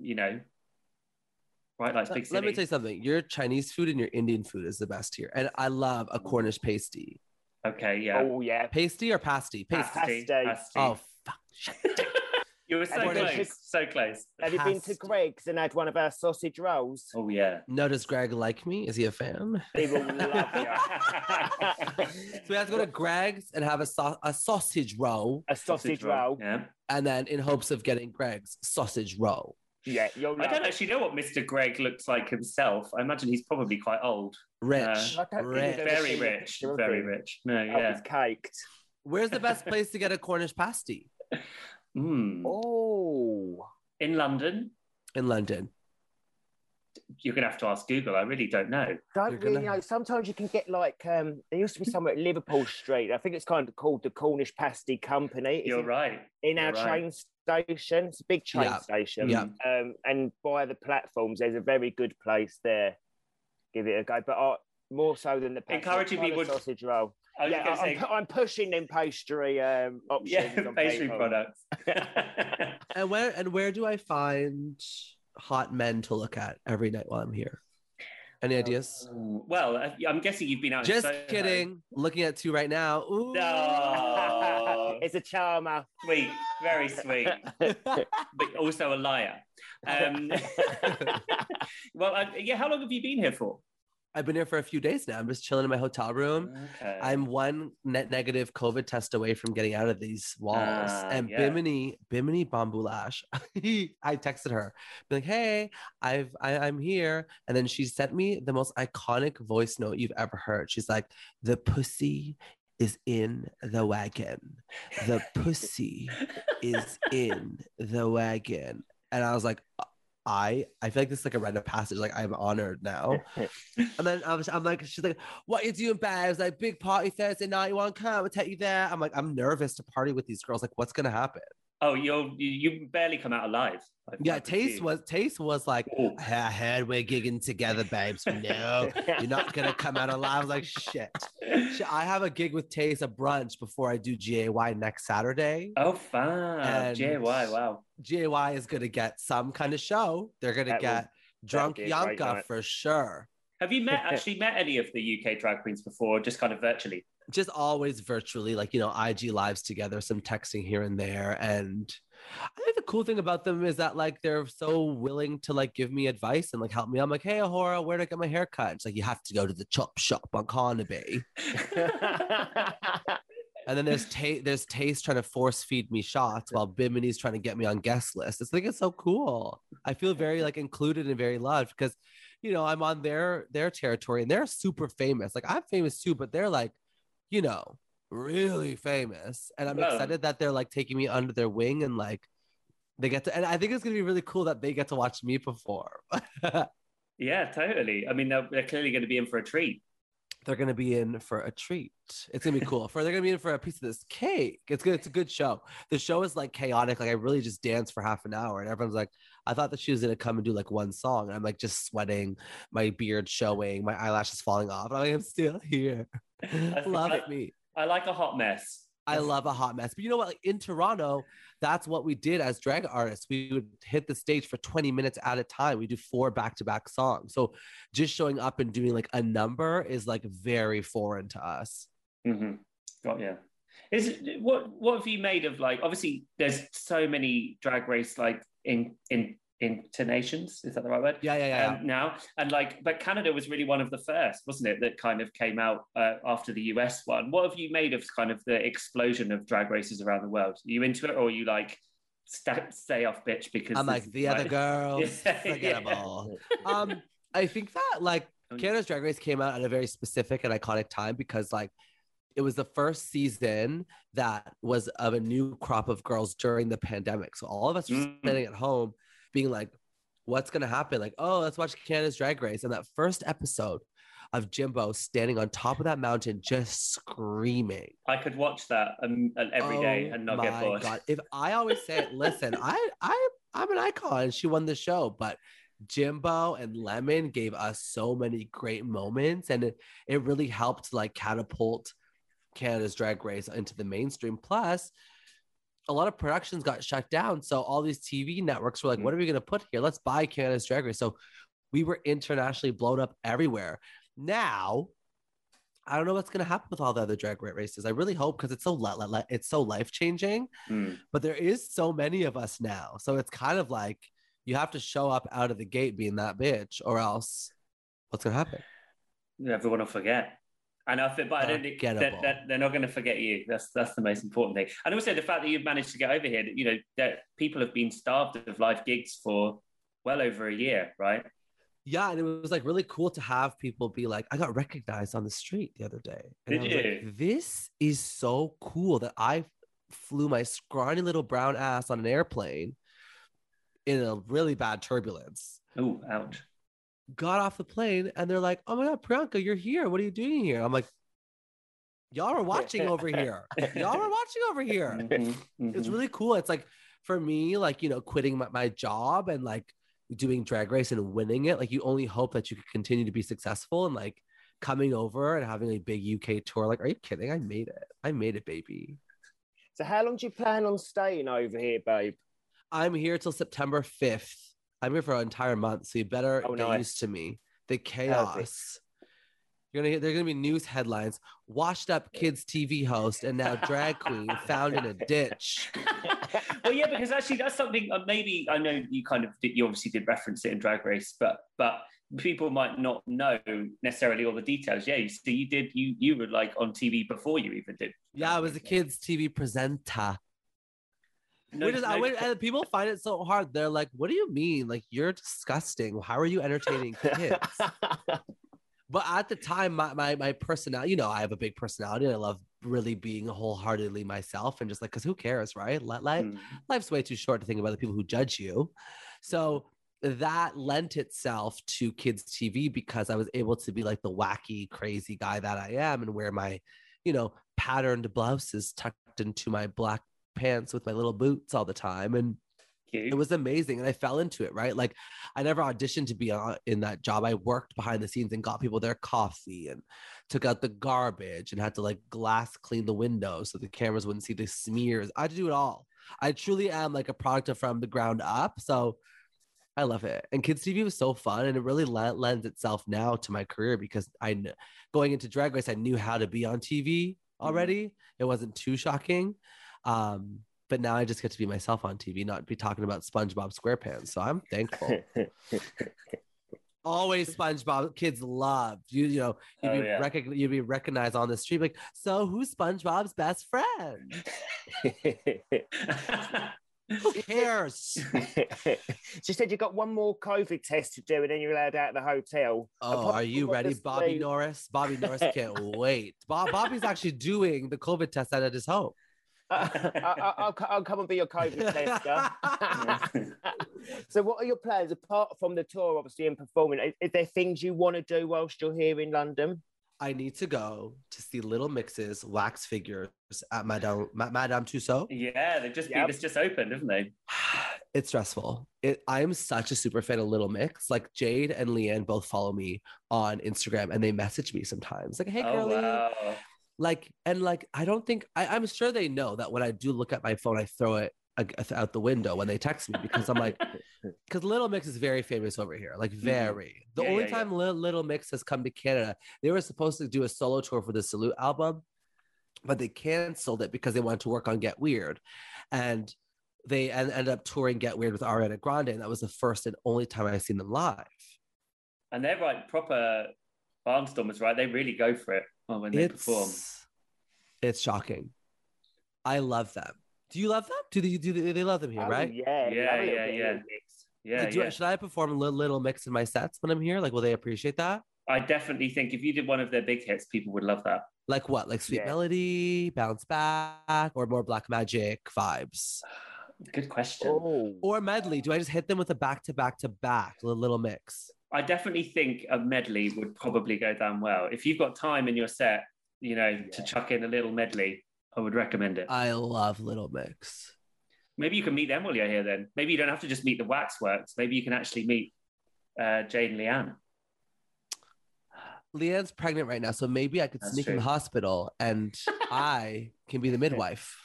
right, like big city. Let me tell you something. Your Chinese food and your Indian food is the best here, and I love a Cornish pasty. Okay, yeah. Oh yeah, pasty or pasty? Pasty. Oh fuck! You were so close. So close. Have you been to Greg's and had one of our sausage rolls? Oh yeah. No, does Greg like me? Is he a fan? He will love you. So we have to go to Greg's and have a sausage roll. A sausage roll. Yeah. And then in hopes of getting Greg's sausage roll. Yeah, I don't actually know what Mr. Greg looks like himself. I imagine he's probably quite old. Rich. Very rich. Very rich. No, yeah. It's caked. Where's the best place to get a Cornish pasty? Oh. In London? In London. You're going to have to ask Google. I really don't know. Don't really know. Sometimes you can get like, there used to be somewhere at Liverpool Street. I think it's kind of called the Cornish Pasty Company. You're right. In our train station. It's a big train station. Yeah. And by the platforms, there's a very good place there. Give it a go. But more so than the encouraging people sausage roll. I'm pushing them pastry options. Yeah, pastry products. And where do I find hot men to look at every night while I'm here? Any ideas? Well, I'm guessing you've been out. Just kidding. Looking at 2 right now. Ooh. No. It's a charmer. Sweet, very sweet, but also a liar. Well, how long have you been here for? I've been here for a few days now. I'm just chilling in my hotel room. Okay. I'm one negative COVID test away from getting out of these walls. And yeah. Bimini Bambulash, I texted her, be like, hey, I'm here. And then she sent me the most iconic voice note you've ever heard. She's like, the pussy is in the wagon. The pussy is in the wagon. And I was like, I feel like this is like a random passage. Like, I'm honored now. And then I'm like, she's like, what you doing, babe? I was like, big party Thursday night. You want to come? I'll take you there. I'm like, I'm nervous to party with these girls. Like, what's gonna happen? Oh, you barely come out alive. Yeah, Taste was like, I heard we're gigging together, babes. No, you're not gonna come out alive. I was like, shit. I have a gig with Taste, a brunch before I do GAY next Saturday. Oh, fun. GAY, wow. GAY is gonna get some kind of show. They're gonna get Drunk Yanka for sure. Have you actually met any of the UK drag queens before, just kind of virtually? Just always virtually, like, you know, IG lives together, some texting here and there. And I think the cool thing about them is that, like, they're so willing to, like, give me advice and, like, help me. I'm like, hey, Ahura, where do I get my hair cut? It's like, you have to go to the chop shop on Carnaby. And then there's Taste trying to force feed me shots while Bimini's trying to get me on guest list. It's like, it's so cool. I feel very, like, included and very loved because, you know, I'm on their territory and they're super famous. Like, I'm famous too, but they're, like, you know, really famous. And I'm excited that they're, like, taking me under their wing and, like, they get to, and I think it's going to be really cool that they get to watch me perform. Yeah, totally. I mean, they're clearly going to be in for a treat. They're going to be in for a treat. It's going to be cool. They're going to be in for a piece of this cake. It's good. It's a good show. The show is, like, chaotic. Like, I really just danced for half an hour and everyone's like, I thought that she was going to come and do, like, one song. And I'm, like, just sweating, my beard showing, my eyelashes falling off. And I'm still here. Love me. I like a hot mess. I love a hot mess. But you know what? Like, in Toronto, that's what we did as drag artists. We would hit the stage for 20 minutes at a time. We do 4 back-to-back songs. So just showing up and doing, like, a number is, like, very foreign to us. Mm-hmm. Got you. What have you made of, like, obviously there's so many Drag Race, like, intonations, is that the right word? Yeah. Now, and, like, but Canada was really one of the first, wasn't it, that kind of came out after the US one. What have you made of kind of the explosion of drag races around the world? Are you into it, or are you like, stay off, bitch? Because I'm like, the other girls, forgettable. I think that, like, Canada's Drag Race came out at a very specific and iconic time because, like, it was the first season that was of a new crop of girls during the pandemic. So all of us were sitting at home being like, what's going to happen? Like, oh, let's watch Canada's Drag Race. And that first episode of Jimbo standing on top of that mountain, just screaming. I could watch that every day and not get bored. God. If I always say, listen, I'm an icon. She won the show, but Jimbo and Lemon gave us so many great moments. And it really helped, like, catapult Canada's Drag Race into the mainstream. Plus, a lot of productions got shut down. So all these TV networks were like, what are we going to put here? Let's buy Canada's Drag Race. So we were internationally blown up everywhere. Now, I don't know what's going to happen with all the other drag races. I really hope, because it's so life-changing. But there is so many of us now. So it's kind of like you have to show up out of the gate being that bitch, or else what's going to happen? Everyone will forget. And I don't think that they're not going to forget you. That's the most important thing. And also the fact that you've managed to get over here, you know, that people have been starved of live gigs for well over a year, right? Yeah, and it was, like, really cool to have people be like, I got recognized on the street the other day. And Did you? Like, this is so cool that I flew my scrawny little brown ass on an airplane in a really bad turbulence. Oh, ouch. Got off the plane and they're like, oh my God, Priyanka, you're here. What are you doing here? I'm like, y'all are watching over here. Y'all are watching over here. It's really cool. It's like, for me, like, you know, quitting my job and, like, doing Drag Race and winning it, like, you only hope that you could continue to be successful and, like, coming over and having a big UK tour. Like, are you kidding? I made it. I made it, baby. So how long do you plan on staying over here, babe? I'm here till September 5th. I'm here for an entire month, so you better get used to me. The chaos. Perfect. There's gonna be news headlines. Washed up kids TV host and now drag queen found in a ditch. Well, yeah, because actually that's something maybe I know you obviously did reference it in Drag Race, but people might not know necessarily all the details. Yeah, you were like on TV before you even did. Yeah, I was a kids TV presenter. People find it so hard. They're like, "What do you mean? Like, you're disgusting. How are you entertaining kids?" But at the time, my personality, I have a big personality and I love really being wholeheartedly myself and just like, because who cares, right? Life's way too short to think about the people who judge you. So that lent itself to kids TV because I was able to be like the wacky, crazy guy that I am and wear my, patterned blouses tucked into my black pants with my little boots all the time. And it was amazing. And I fell into it, right? Like I never auditioned to be in that job. I worked behind the scenes and got people their coffee and took out the garbage and had to like glass clean the windows so the cameras wouldn't see the smears. I had to do it all. I truly am like a product of from the ground up. So I love it. And kids TV was so fun. And it really lends itself now to my career because going into Drag Race, I knew how to be on TV already. It wasn't too shocking. But now I just get to be myself on TV, not be talking about SpongeBob SquarePants. So I'm thankful. Always SpongeBob. Kids love you'd be recognized on the street. Like, so who's SpongeBob's best friend? Who cares? She said you got one more COVID test to do and then you're allowed out of the hotel. Oh, are you ready, Bobby Norris? Bobby Norris can't wait. Bobby's actually doing the COVID test out at his home. I'll come and be your COVID tester. So what are your plans apart from the tour, obviously, and performing? Is there things you want to do whilst you're here in London? I need to go to see Little Mix's wax figures at Madame Tussauds. Yeah, it's just opened, haven't they? It's stressful. I am such a super fan of Little Mix. Like Jade and Leanne both follow me on Instagram and they message me sometimes. Like, hey girlie. Wow. I don't think I'm sure they know that when I do look at my phone, I throw it out the window when they text me because I'm like, because Little Mix is very famous over here, like very. The only time Little Mix has come to Canada, they were supposed to do a solo tour for the Salute album, but they canceled it because they wanted to work on Get Weird, and they ended up touring Get Weird with Ariana Grande, and that was the first and only time I've seen them live. And they're like proper barnstormers, right? They really go for it when they perform. It's shocking. I love them. Do you love them? Do they love them here, right? Yeah. Should I perform Little Mix in my sets when I'm here? Like, will they appreciate that? I definitely think if you did one of their big hits, people would love that. Like what? Like Sweet Melody, Bounce Back, or more Black Magic vibes? Good question. Oh. Or medley. Do I just hit them with a back-to-back Little Mix? I definitely think a medley would probably go down well. If you've got time in your set, to chuck in a little medley, I would recommend it. I love Little Mix. Maybe you can meet them while you're here then. Maybe you don't have to just meet the Waxworks. Maybe you can actually meet Jade and Leanne. Leanne's pregnant right now, so maybe I could sneak in the hospital and I can be the midwife.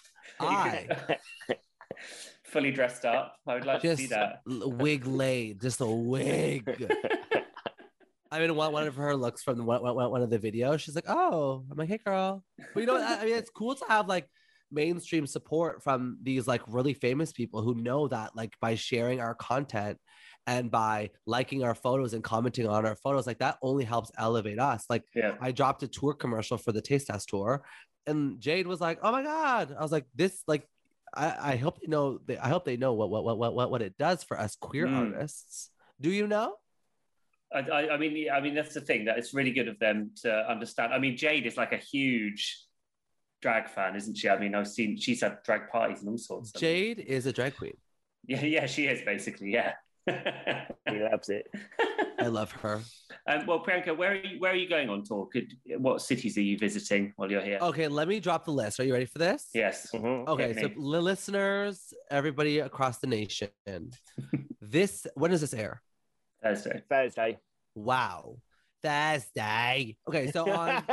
Fully dressed up. I would like to see that. Wig laid, just a wig. I'm in one of her looks from one of the videos. She's like, oh, I'm like, hey, girl. But I mean, it's cool to have like mainstream support from these like really famous people who know that like by sharing our content and by liking our photos and commenting on our photos, like that only helps elevate us. Like I dropped a tour commercial for the Taste Test tour and Jade was like, oh my God. I was like, this, like, I hope they know. I hope they know what it does for us queer artists. Do you know? I mean, that's the thing, that it's really good of them to understand. I mean, Jade is like a huge drag fan, isn't she? I mean, I've seen she's had drag parties and all sorts. Jade is a drag queen. Yeah, she is basically. Yeah, he loves it. I love her. Well, Priyanka, where are you going on tour? What cities are you visiting while you're here? Okay, let me drop the list. Are you ready for this? Yes. Mm-hmm. Okay, so listeners, everybody across the nation, when does this air? Thursday. Wow. Thursday. Okay, so on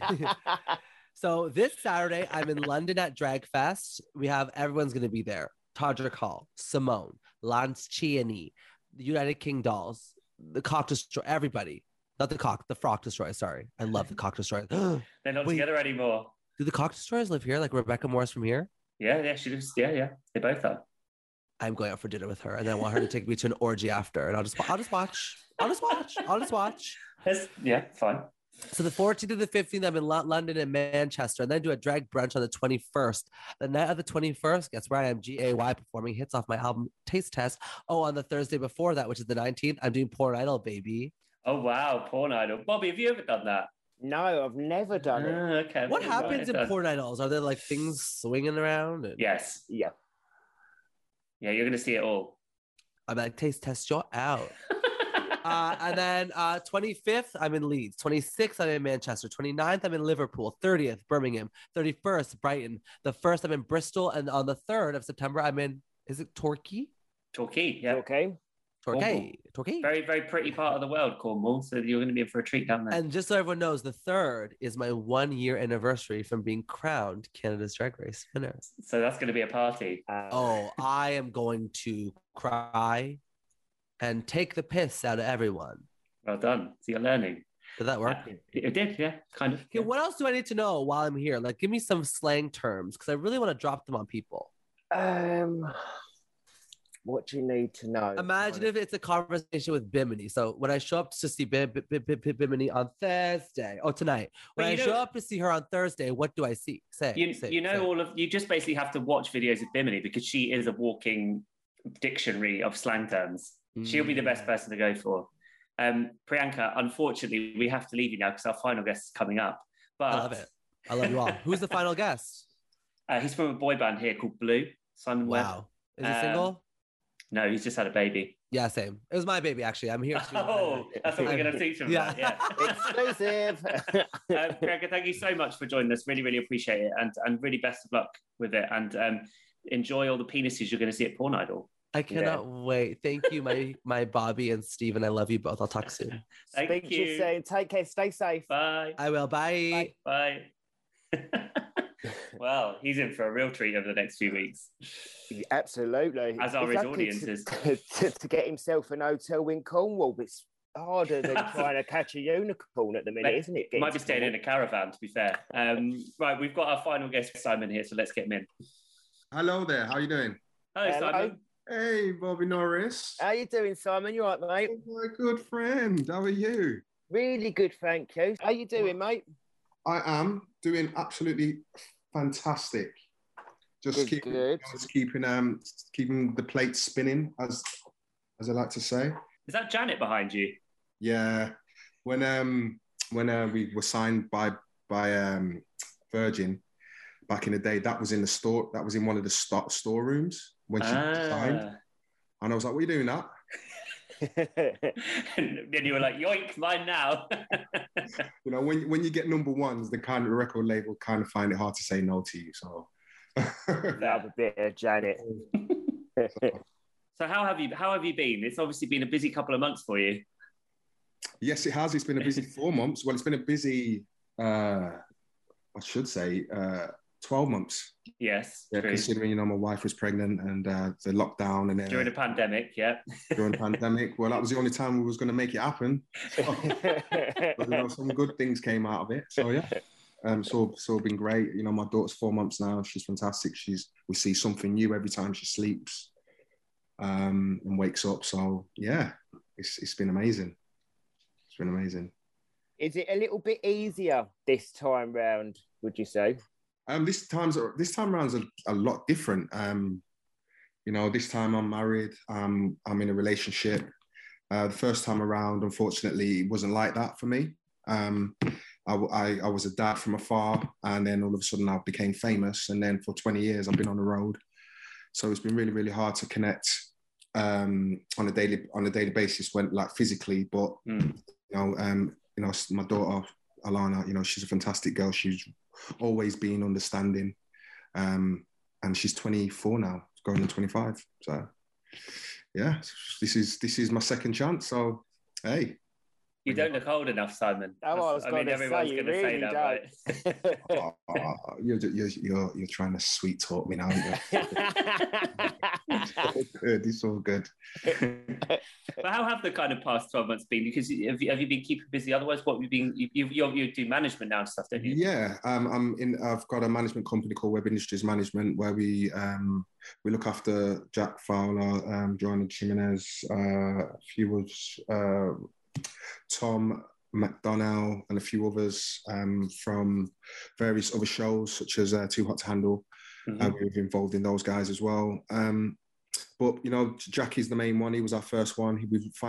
so this Saturday, I'm in London at Dragfest. We have everyone's gonna be there. Todrick Hall, Simone, Lance Chiani, the United King Dolls, the Cock Destroyer, everybody. Not the Cock, the Frock Destroyer. Sorry. I love the Cock Destroyer. They're not together anymore. Do the Cock Destroyers live here? Like Rebecca Morris from here? Yeah, she lives. Yeah. They both are. I'm going out for dinner with her, and then I want her to take me to an orgy after, and I'll just watch. Yeah, fine. So the 14th to the 15th, I'm in London and Manchester, and then do a drag brunch on the 21st. The night of the 21st, guess where I am? GAY performing hits off my album Taste Test. Oh, on the Thursday before that, which is the 19th, I'm doing Porn Idol, baby. Oh, wow, Porn Idol. Bobby, have you ever done that? No, I've never done it. Okay. What happens in Porn Idols? Are there like things swinging around? Yes. Yeah. Yeah, you're going to see it all. I'm like, Taste Test, you're out. And then 25th, I'm in Leeds. 26th, I'm in Manchester. 29th, I'm in Liverpool. 30th, Birmingham. 31st, Brighton. The 1st, I'm in Bristol. And on the 3rd of September, I'm in, is it Torquay? Torquay, yeah. Okay. Torquay. Very, very pretty part of the world, Cornwall. So you're going to be in for a treat down there. And just so everyone knows, the 3rd is my 1-year anniversary from being crowned Canada's Drag Race winner. So that's going to be a party. Oh, I am going to cry and take the piss out of everyone. Well done. So you're learning. Did that work? It did, yeah, kind of. Okay, Yeah. what else do I need to know while I'm here? Like, give me some slang terms because I really want to drop them on people. What do you need to know? Imagine if it's a conversation with Bimini. So when I show up to see Bimini on Thursday, tonight, when I show up to see her on Thursday, what do I see? You just basically have to watch videos of Bimini because she is a walking dictionary of slang terms. She'll be the best person to go for. Priyanka, unfortunately, we have to leave you now because our final guest is coming up. But I love it. I love you all. Who's the final guest? He's from a boy band here called Blue, Simon Webb. Wow. Is he single? No, he's just had a baby. Yeah, same. It was my baby, actually. I'm here. Oh, that's what we're going to teach him. Yeah. Exclusive. Priyanka, thank you so much for joining us. Really, really appreciate it. And really best of luck with it. And enjoy all the penises you're going to see at Porn Idol. I cannot wait. Thank you, my Bobby and Steven. I love you both. I'll talk soon. Speak to you soon. Take care. Stay safe. Bye. I will. Bye. Bye. Well, he's in for a real treat over the next few weeks. Absolutely. As are his audiences. To get himself an hotel in Cornwall, it's harder than trying to catch a unicorn at the minute, isn't it? Might be staying in a caravan, to be fair. Right, we've got our final guest, Simon, here, so let's get him in. Hello there. How are you doing? Hello, Simon. Hey, Bobby Norris. How you doing, Simon? You all right, mate? Oh, my good friend. How are you? Really good, thank you. How you doing, mate? I am doing absolutely fantastic. Just keeping the plate spinning, as I like to say. Is that Janet behind you? Yeah. When we were signed by Virgin back in the day, that was in the store. That was in one of the storerooms when she signed. And I was like, "What are you doing that?" And then you were like, "Yoink, mine now." You know, when you get number ones, the kind of record label kind of find it hard to say no to you. So that a bit of Janet. So how have you been? It's obviously been a busy couple of months for you. Yes, it has. It's been a busy 4 months. Well, it's been a busy, I should say, 12 months. Yes, yeah, considering, my wife was pregnant and the lockdown and during the pandemic, yeah. During the pandemic, well, that was the only time we was going to make it happen. But, some good things came out of it. So yeah, so been great. My daughter's 4 months now. She's fantastic. We see something new every time she sleeps and wakes up. So yeah, it's been amazing. It's been amazing. Is it a little bit easier this time round, would you say? This time around is a lot different. This time I'm married. I'm in a relationship. The first time around, unfortunately, it wasn't like that for me. I was a dad from afar, and then all of a sudden I became famous. And then for 20 years, I've been on the road. So it's been really, really hard to connect on a daily basis, when like physically. But my daughter Alana, she's a fantastic girl. She's always been understanding, and she's 24 now, going to 25. So yeah, this is my second chance. So hey, You don't look old enough, Simon. Oh, I mean, everyone's going to say that, right? You're trying to sweet talk me now. It's all good. But how have the kind of past 12 months been? Because have you been keeping busy? Otherwise, what have you been? You do management now and stuff, don't you? Yeah, I've got a management company called Web Industries Management where we look after Jack Fowler, Joanna Jimenez, a few of Tom McDonnell, and a few others from various other shows such as Too Hot to Handle. Mm-hmm. We're involved in those guys as well. But Jackie's the main one. He was our first one.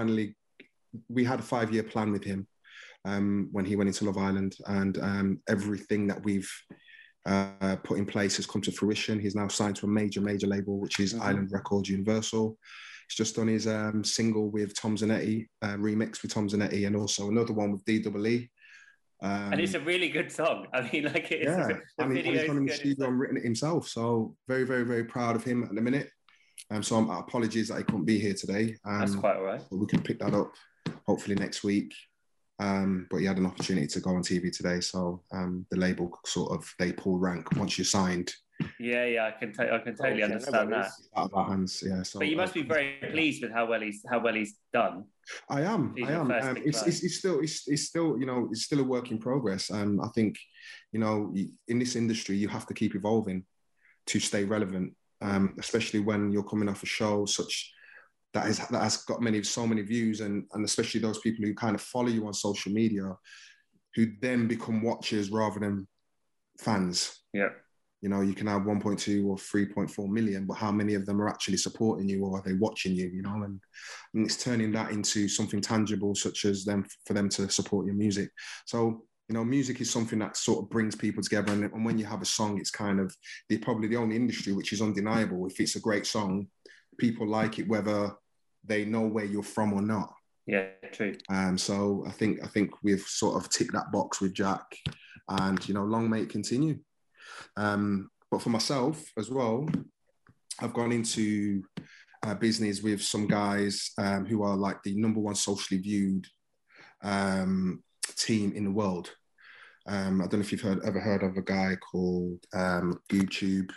We had a 5-year plan with him when he went into Love Island, and everything that we've put in place has come to fruition. He's now signed to a major label, which is Island Records Universal. He's just done his single with Tom Zanetti, remix with Tom Zanetti, and also another one with DEE. And it's a really good song. I mean, like, it's and he's gone in the studio and written it himself. So very, very, very proud of him at the minute. So apologies that I couldn't be here today. That's quite all right. But we can pick that up hopefully next week. But he had an opportunity to go on TV today. So the label they pull rank once you're signed. Yeah, I can totally understand that. Out of our hands, yeah. So, but you must be very pleased with how well he's done. I am. It's still a work in progress. I think, in this industry, you have to keep evolving to stay relevant, especially when you're coming off a show that has got so many views, and especially those people who kind of follow you on social media, who then become watchers rather than fans. Yeah. You can have 1.2 or 3.4 million, but how many of them are actually supporting you, or are they watching you? And it's turning that into something tangible, such as for them to support your music. So, music is something that sort of brings people together. And when you have a song, it's kind of probably the only industry which is undeniable. If it's a great song, people like it, whether they know where you're from or not. Yeah, true. So I think we've sort of ticked that box with Jack, and long may it continue. But for myself as well, I've gone into business with some guys who are like the number one socially viewed team in the world. I don't know if you've ever heard of a guy called YouTube.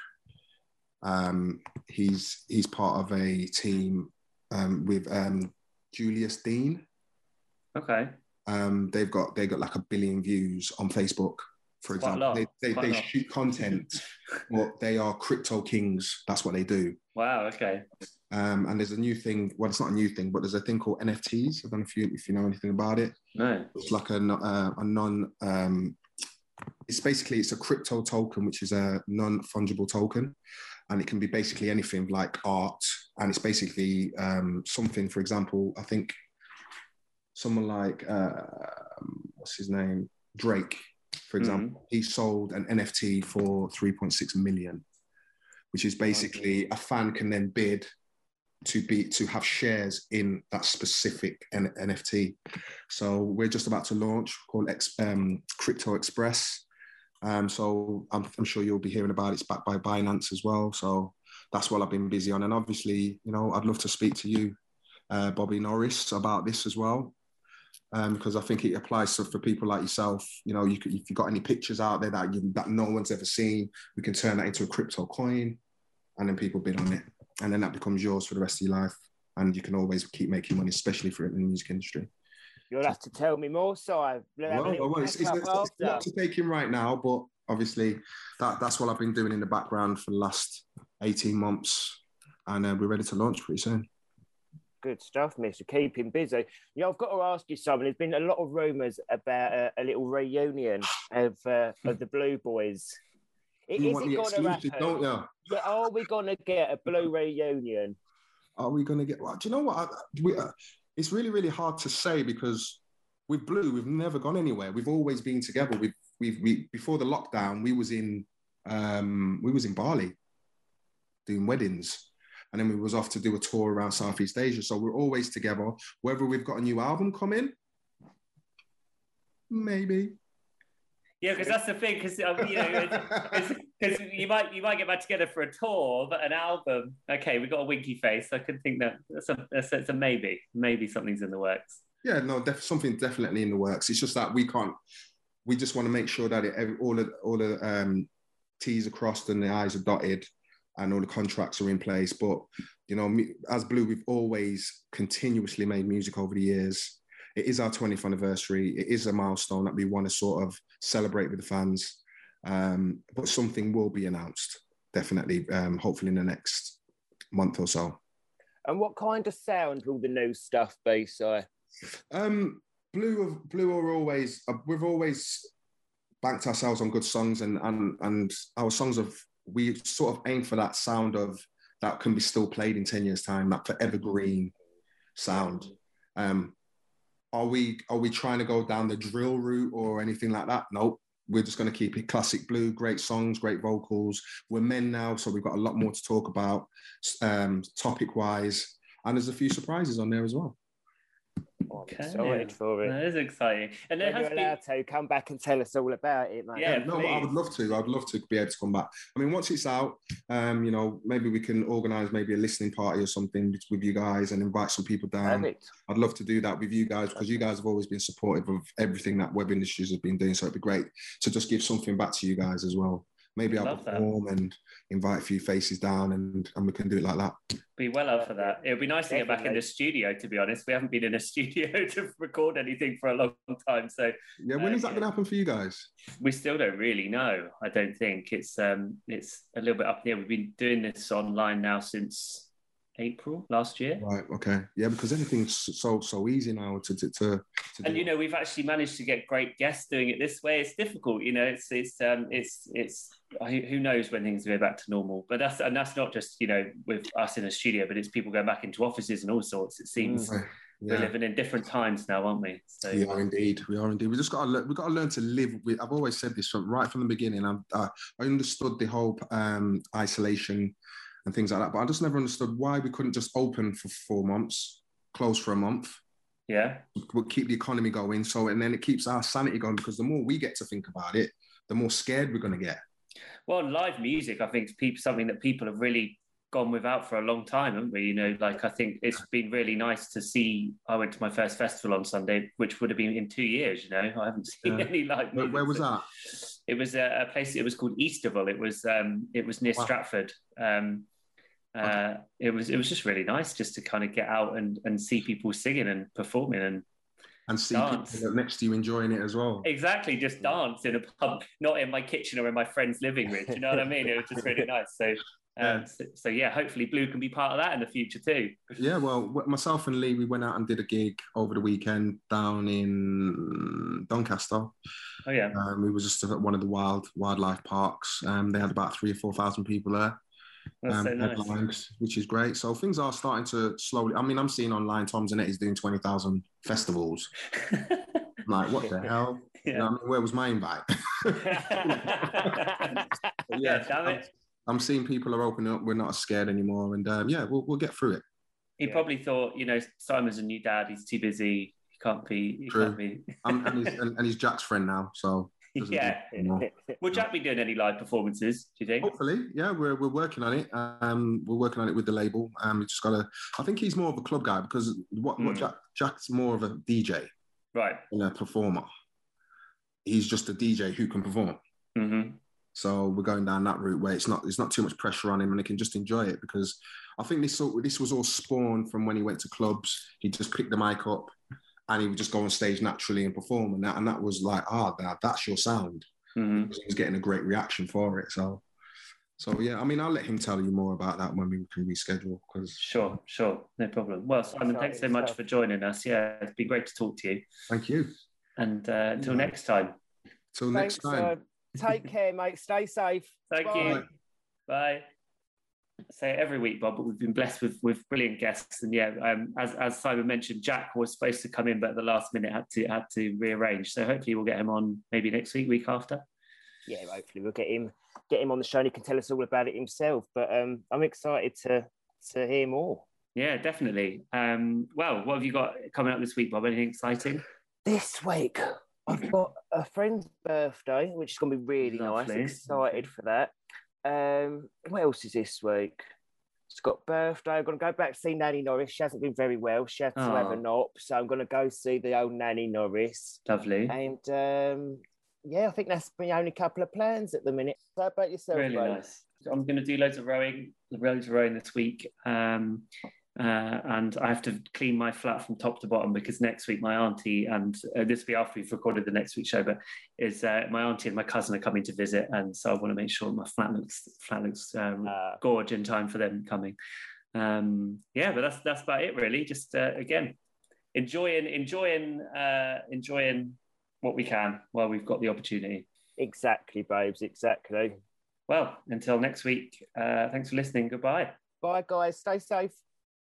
He's part of a team with Julius Dean. Okay. They got like 1 billion views on Facebook, for example. They shoot content, but they are crypto kings. That's what they do. Wow. Okay. And there's a new thing. Well, it's not a new thing, but there's a thing called NFTs. I don't know if you know anything about it. No. It's like a non. It's a crypto token, which is a non-fungible token, and it can be basically anything like art. And it's basically something. For example, I think someone like what's his name, Drake, for example, he sold an NFT for 3.6 million, which is basically a fan can then bid to have shares in that specific NFT. So we're just about to launch, called Crypto Express. So I'm sure you'll be hearing about it. It's backed by Binance as well. So that's what I've been busy on. And obviously, I'd love to speak to you, Bobby Norris, about this as well. Because I think it applies for people like yourself. If you've got any pictures out there that no one's ever seen, we can turn that into a crypto coin, and then people bid on it, and then that becomes yours for the rest of your life, and you can always keep making money, especially for it in the music industry. You'll have to tell me more, so it's not to take in right now, but obviously that's what I've been doing in the background for the last 18 months, and we're ready to launch pretty soon. Good stuff, Mr. Keep him busy. I've got to ask you something. There's been a lot of rumours about a little reunion of the Blue Boys. Is it going to happen? Don't you? Yeah, are we going to get a Blue reunion? Are we going to get? Well, do you know what? It's really, really hard to say, because with Blue, we've never gone anywhere. We've always been together. We before the lockdown, we was in Bali doing weddings. And then we was off to do a tour around Southeast Asia. So we're always together. Whether we've got a new album coming, maybe. Yeah, because that's the thing. Because you might get back together for a tour, but an album. Okay, we got a winky face. I could think that's a maybe. Maybe something's in the works. Yeah, no, something definitely in the works. It's just that we can't. We just want to make sure that all the T's are crossed and the I's are dotted, and all the contracts are in place. But you know, as Blue, we've always continuously made music over the years. It is our 20th anniversary. It is a milestone that we want to sort of celebrate with the fans. But something will be announced, definitely, hopefully in the next month or so. And what kind of sound will the new stuff be, Si? Blue are always, we've always banked ourselves on good songs, and our songs we sort of aim for that sound of that can be still played in 10 years' time, that forever green sound. Are we trying to go down the drill route or anything like that? Nope. We're just going to keep it classic Blue, great songs, great vocals. We're men now, so we've got a lot more to talk about topic-wise. And there's a few surprises on there as well. Okay. Excited for it. That is exciting. And when you're allowed to come back and tell us all about it, mate. Yeah, no, I would love to. I'd love to be able to come back. I mean, once it's out, you know, maybe we can organise maybe a listening party or something with you guys and invite some people down. Perfect. I'd love to do that with you guys because you guys have always been supportive of everything that Web Industries has been doing. So it'd be great to just give something back to you guys as well. Maybe I'll perform and invite a few faces down and we can do it like that. Be well up for that. It would be nice to get back in the studio, to be honest. We haven't been in a studio to record anything for a long time. So yeah, when is that going to happen for you guys? We still don't really know. I don't think it's a little bit up in the air. We've been doing this online now since April last year. Right. Okay. Yeah, because everything's so easy now to and you know, we've actually managed to get great guests doing it this way. It's difficult, you know. It's who knows when things go back to normal. But that's not just, you know, with us in a studio, but it's people going back into offices and all sorts. It seems we're living in different times now, aren't we? So we are indeed. We just got to learn to live with. I've always said this right from the beginning. I understood the whole isolation and things like that, but I just never understood why we couldn't just open for 4 months, close for a month. Yeah, we'll keep the economy going. So, and then it keeps our sanity going because the more we get to think about it, the more scared we're going to get. Well, live music, I think, is something that people have really gone without for a long time, haven't we? You know, like I think it's been really nice to see. I went to my first festival on Sunday, which would have been in 2 years. You know, I haven't seen any live music. Where was that? It was a place. It was called Easterville. It was near Stratford. It was just really nice just to kind of get out and see people singing and performing and see dance. People next to you enjoying it as well. Exactly, just dance in a pub, not in my kitchen or in my friend's living room. Do you know what I mean? It was just really nice. So yeah, hopefully Blue can be part of that in the future too. Yeah, well, myself and Lee, we went out and did a gig over the weekend down in Doncaster. Oh yeah. We were just at one of the wildlife parks. They had about 3,000 or 4,000 people there. That's so nice. Which is great. So things are starting to slowly. I mean, I'm seeing online Tom Zanetti is doing 20,000 festivals. I'm like, what the hell? Yeah. You know, I mean, where was my invite? Yeah, damn it. I'm seeing people are opening up. We're not scared anymore, and yeah, we'll get through it. He probably thought, you know, Simon's a new dad. He's too busy. He can't be. and he's Jack's friend now, so. Yeah. Will Jack be doing any live performances, do you think? Hopefully, yeah. We're working on it. We're working on it with the label. We just gotta. I think he's more of a club guy because Jack's more of a DJ, right? And a performer. He's just a DJ who can perform. Mm-hmm. So we're going down that route where it's not too much pressure on him and he can just enjoy it because I think this was all spawned from when he went to clubs. He just picked the mic up. And he would just go on stage naturally and perform, and that was like, that's your sound. Mm-hmm. He was getting a great reaction for it. So yeah, I mean, I'll let him tell you more about that when we can reschedule. Because sure, no problem. Well, Simon, thanks so much for joining us. Yeah, it's been great to talk to you. Thank you. And until next time. Next time. Take care, mate. Stay safe. Thank you. Bye. Say every week, Bob, but we've been blessed with brilliant guests, and yeah, as Simon mentioned, Jack was supposed to come in, but at the last minute had to rearrange. So hopefully we'll get him on maybe next week after. Yeah, hopefully we'll get him on the show and he can tell us all about it himself. But I'm excited to hear more. Yeah, definitely. Well, what have you got coming up this week, Bob? Anything exciting? This week I've got a friend's birthday, which is going to be really nice. Excited for that. What else is this week? She's got birthday. I'm going to go back to see Nanny Norris. She hasn't been very well. She had to have an op. So I'm going to go see the old Nanny Norris. Lovely. And yeah, I think that's my only couple of plans at the minute. How about yourself, Really nice. I'm going to do loads of rowing this week. And I have to clean my flat from top to bottom because next week my auntie and this will be after we've recorded the next week's show, but is my auntie and my cousin are coming to visit, and so I want to make sure my flat looks gorgeous in time for them coming. But that's about it really. Just again, enjoying what we can while we've got the opportunity. Exactly, babes. Exactly. Well, until next week. Thanks for listening. Goodbye. Bye, guys. Stay safe.